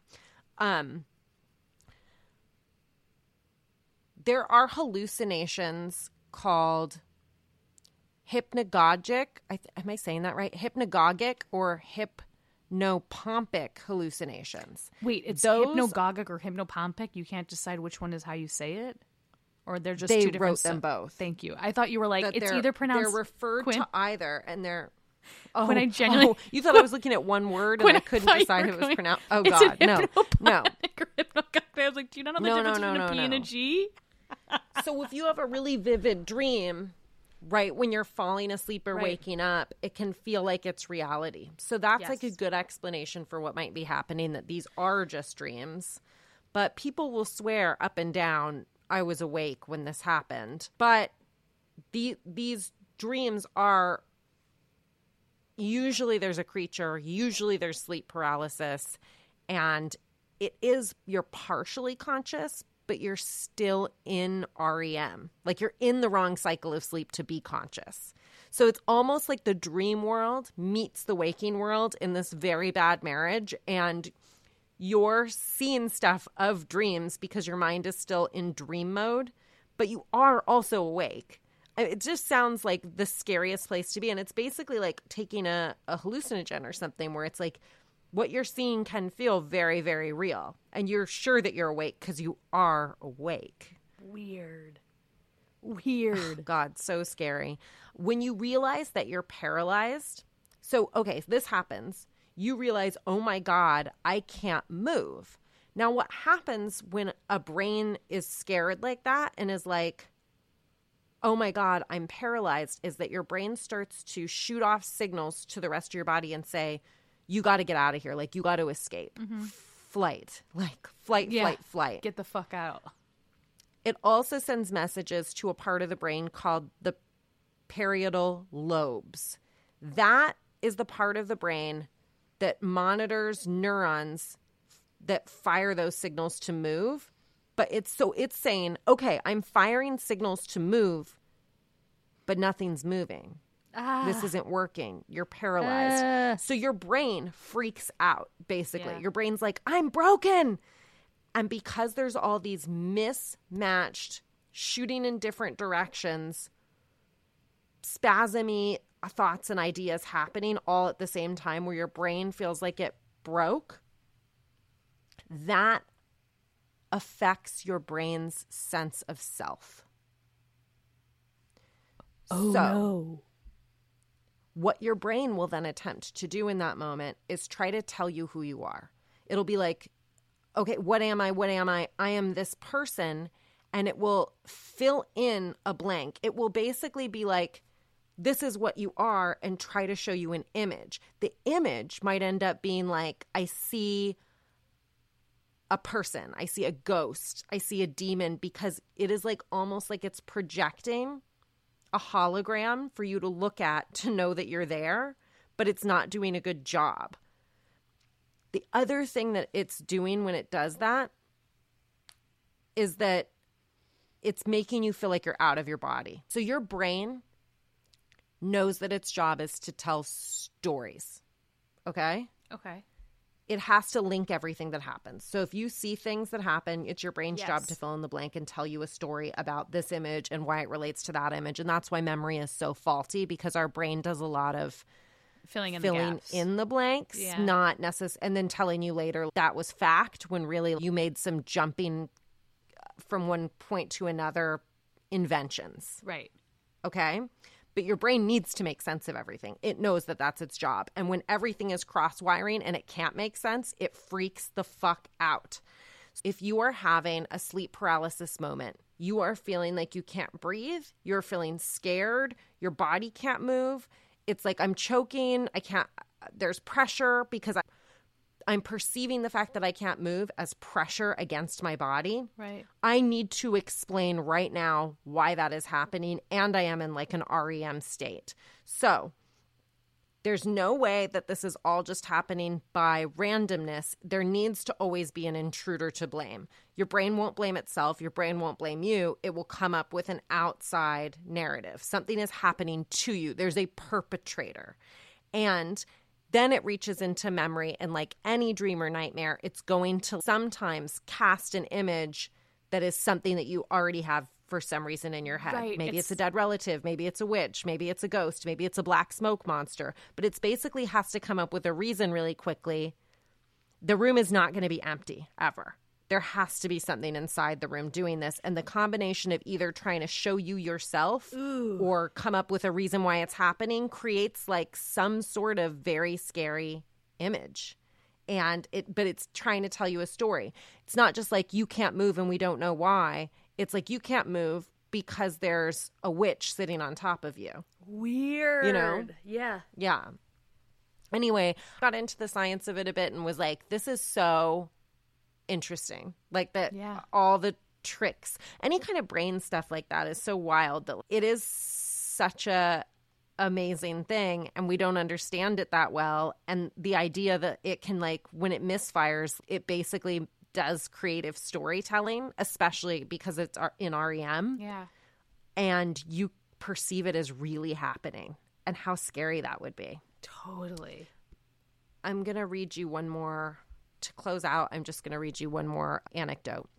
C: There are hallucinations called hypnagogic. Am I saying that right? Hypnagogic or hypnopompic hallucinations.
B: Wait, it's
C: Those-
B: hypnagogic or hypnopompic? You can't decide which one is how you say it? Or they're just
C: They
B: two different
C: wrote them both.
B: Thank you. I thought you were like,
C: That
B: it's
C: they're-
B: either pronounced
C: They're referred
B: Quinn.
C: to either, and they're...
B: When I genuinely...
C: you thought I was looking at one word and
B: When
C: I
B: I
C: couldn't
B: thought you
C: decide
B: were
C: who it was
B: going,
C: pronounced. Oh,
B: Is
C: God,
B: it
C: no.
B: hypnopompic or hypnagogic? I was like, do you not know the
C: No,
B: difference
C: no,
B: between
C: no,
B: a P
C: no,
B: and a
C: no.
B: G?
C: So if you have a really vivid dream, right, when you're falling asleep or
B: Right.
C: waking up, it can feel like it's reality. So that's like a
B: Yes.
C: good explanation for what might be happening, that these are just dreams. But people will swear up and down, I was awake when this happened. But these dreams are, usually there's a creature, usually there's sleep paralysis, and it is, you're partially conscious, but you're still in REM. Like you're in the wrong cycle of sleep to be conscious. So it's almost like the dream world meets the waking world in this very bad marriage, and you're seeing stuff of dreams because your mind is still in dream mode, but you are also awake. It just sounds like the scariest place to be. And it's basically like taking a hallucinogen or something where it's like what you're seeing can feel very, very real. And you're sure that you're awake because you are awake.
B: Weird.
C: God, so scary. When you realize that you're paralyzed, so, okay, this happens. You realize, oh my God, I can't move. Now, what happens when a brain is scared like that and is like, oh my God, I'm paralyzed, is that your brain starts to shoot off signals to the rest of your body and say, you got to get out of here. Like, you got to escape. Flight. Like, flight.
B: Get the fuck out.
C: It also sends messages to a part of the brain called the parietal lobes. That is the part of the brain that monitors neurons that fire those signals to move. But it's saying, okay, I'm firing signals to move, but nothing's moving. This isn't working. You're paralyzed. So your brain freaks out, basically.
B: Yeah.
C: Your brain's like, I'm broken. And because there's all these mismatched, shooting in different directions, spasmy thoughts and ideas happening all at the same time where your brain feels like it broke, that affects your brain's sense of self.
B: No.
C: What your brain will then attempt to do in that moment is try to tell you who you are. It'll be like, okay, what am I? What am I? I am this person. And it will fill in a blank. It will basically be like, this is what you are, and try to show you an image. The image might end up being like, I see a person, I see a ghost, I see a demon, because it is like almost like it's projecting a hologram for you to look at to know that you're there, but it's not doing a good job. The other thing that it's doing when it does that is that it's making you feel like you're out of your body. So your brain knows that its job is to tell stories, okay?
B: Okay.
C: It has to link everything that happens. So if you see things that happen, it's your brain's
B: Yes.
C: job to fill in the blank and tell you a story about this image and why it relates to that image. And that's why memory is so faulty, because our brain does a lot of
B: Filling in
C: the blanks,
B: Yeah.
C: not necessarily, and then telling you later that was fact when really you made some jumping from one point to another inventions.
B: Right.
C: Okay? But your brain needs to make sense of everything. It knows that that's its job. And when everything is cross-wiring and it can't make sense, it freaks the fuck out. If you are having a sleep paralysis moment, you are feeling like you can't breathe, you're feeling scared, your body can't move. It's like, I'm choking, there's pressure because I'm perceiving the fact that I can't move as pressure against my body.
B: Right.
C: I need to explain right now why that is happening, and I am in like an REM state. So there's no way that this is all just happening by randomness. There needs to always be an intruder to blame. Your brain won't blame itself. Your brain won't blame you. It will come up with an outside narrative. Something is happening to you. There's a perpetrator. And then it reaches into memory, and like any dream or nightmare, it's going to sometimes cast an image that is something that you already have for some reason in your head.
B: Right,
C: Maybe it's a dead relative. Maybe it's a witch. Maybe it's a ghost. Maybe it's a black smoke monster. But it's basically has to come up with a reason really quickly. The room is not going to be empty ever. There has to be something inside the room doing this. And the combination of either trying to show you yourself or come up with a reason why it's happening creates like some sort of very scary image. But it's trying to tell you a story. It's not just like you can't move and we don't know why. It's like you can't move because there's a witch sitting on top of you.
B: Weird.
C: You know?
B: Yeah.
C: Yeah. Anyway, got into the science of it a bit and was like, this is so interesting. Like that all the tricks, any kind of brain stuff like that is so wild that it is such a amazing thing and we don't understand it that well. And the idea that it can like when it misfires, it basically does creative storytelling, especially because it's in REM.
B: Yeah.
C: And you perceive it as really happening and how scary that would be.
B: Totally.
C: I'm going to read you one more. To close out, I'm just going to read you one more anecdote.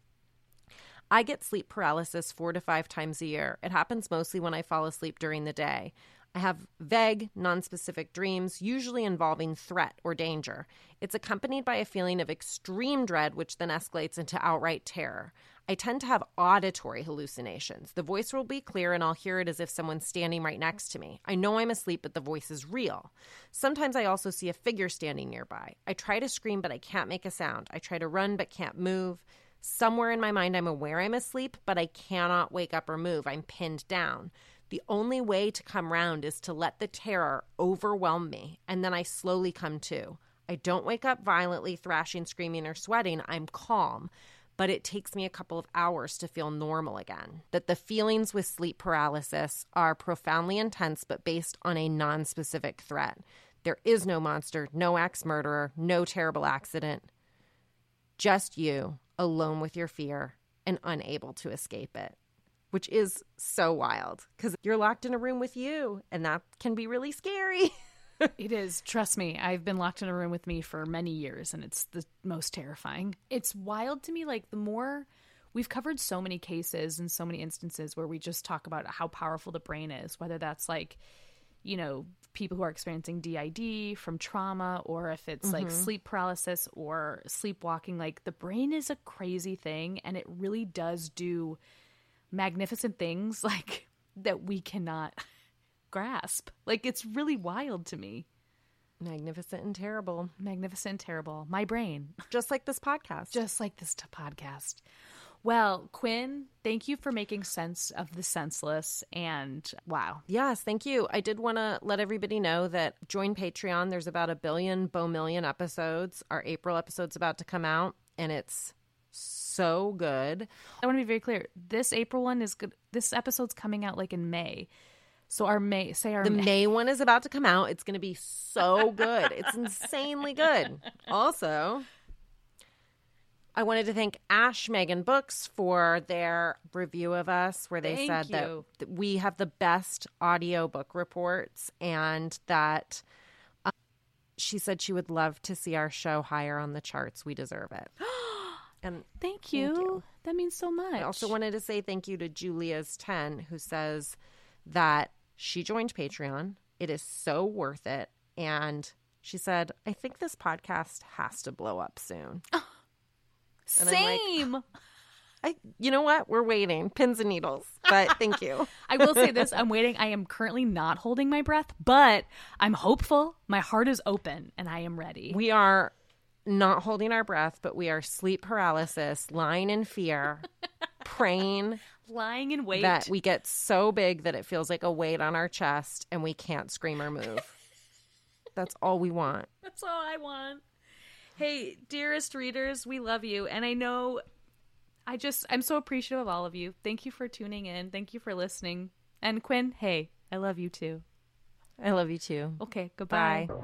C: I get sleep paralysis 4 to 5 times a year. It happens mostly when I fall asleep during the day. I have vague, nonspecific dreams, usually involving threat or danger. It's accompanied by a feeling of extreme dread, which then escalates into outright terror. I tend to have auditory hallucinations. The voice will be clear and I'll hear it as if someone's standing right next to me. I know I'm asleep, but the voice is real. Sometimes I also see a figure standing nearby. I try to scream, but I can't make a sound. I try to run, but can't move. Somewhere in my mind, I'm aware I'm asleep, but I cannot wake up or move. I'm pinned down. The only way to come round is to let the terror overwhelm me, and then I slowly come to. I don't wake up violently, thrashing, screaming, or sweating. I'm calm, but it takes me a couple of hours to feel normal again. That the feelings with sleep paralysis are profoundly intense, but based on a non-specific threat. There is no monster, no ex-murderer, no terrible accident. Just you, alone with your fear, and unable to escape it. Which is so wild because you're locked in a room with you and that can be really scary.
B: It is. Trust me. I've been locked in a room with me for many years and it's the most terrifying. It's wild to me. Like the more we've covered so many cases and so many instances where we just talk about how powerful the brain is, whether that's like, you know, people who are experiencing DID from trauma or if it's like sleep paralysis or sleepwalking, like the brain is a crazy thing and it really does do magnificent things like that we cannot grasp. Like it's really wild to me.
C: Magnificent and terrible.
B: Magnificent and terrible. My brain.
C: Just like this podcast.
B: Just like this podcast. Well, Quinn, thank you for making sense of the senseless and wow.
C: Yes, thank you. I did want to let everybody know that join Patreon. There's about 1 billion Bomillion episodes. Our April episode's about to come out and it's so good.
B: I want to be very clear. This April one is good. This episode's coming out like in May. So our May
C: one is about to come out. It's going to be so good. It's insanely good. Also, I wanted to thank Ash Megan Books for their review of us where they said that we have the best audiobook reports and that she said she would love to see our show higher on the charts. We deserve it. And
B: thank you. That means so much.
C: I also wanted to say thank you to Julia's 10 who says that she joined Patreon. It is so worth it. And she said, I think this podcast has to blow up soon. And
B: same.
C: You know what? We're waiting. Pins and needles. But thank you.
B: I will say this. I'm waiting. I am currently not holding my breath, but I'm hopeful. My heart is open and I am ready.
C: We are not holding our breath, but we are sleep paralysis, lying in fear, praying.
B: Lying in wait.
C: That we get so big that it feels like a weight on our chest and we can't scream or move. That's all we want.
B: That's all I want. Hey, dearest readers, we love you. And I know I'm so appreciative of all of you. Thank you for tuning in. Thank you for listening. And Quinn, hey, I love you too.
C: I love you too.
B: Okay, goodbye.
C: Bye.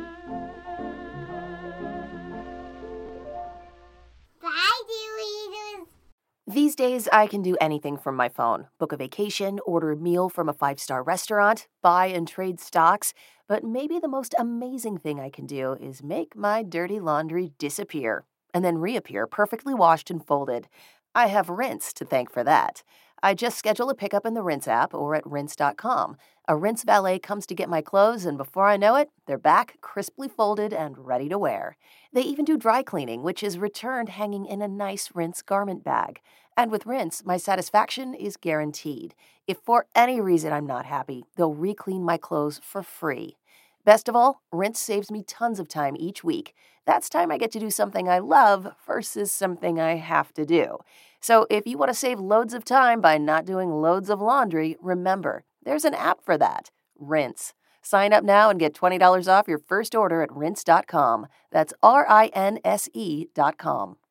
D: Bye, dear readers.
A: These days, I can do anything from my phone. Book a vacation, order a meal from a 5-star restaurant, buy and trade stocks. But maybe the most amazing thing I can do is make my dirty laundry disappear and then reappear perfectly washed and folded. I have Rinse to thank for that. I just schedule a pickup in the Rinse app or at rinse.com. A Rinse valet comes to get my clothes, and before I know it, they're back, crisply folded and ready to wear. They even do dry cleaning, which is returned hanging in a nice Rinse garment bag. And with Rinse, my satisfaction is guaranteed. If for any reason I'm not happy, they'll re-clean my clothes for free. Best of all, Rinse saves me tons of time each week. That's time I get to do something I love versus something I have to do. So if you want to save loads of time by not doing loads of laundry, remember, there's an app for that, Rinse. Sign up now and get $20 off your first order at rinse.com. That's RINSE.com.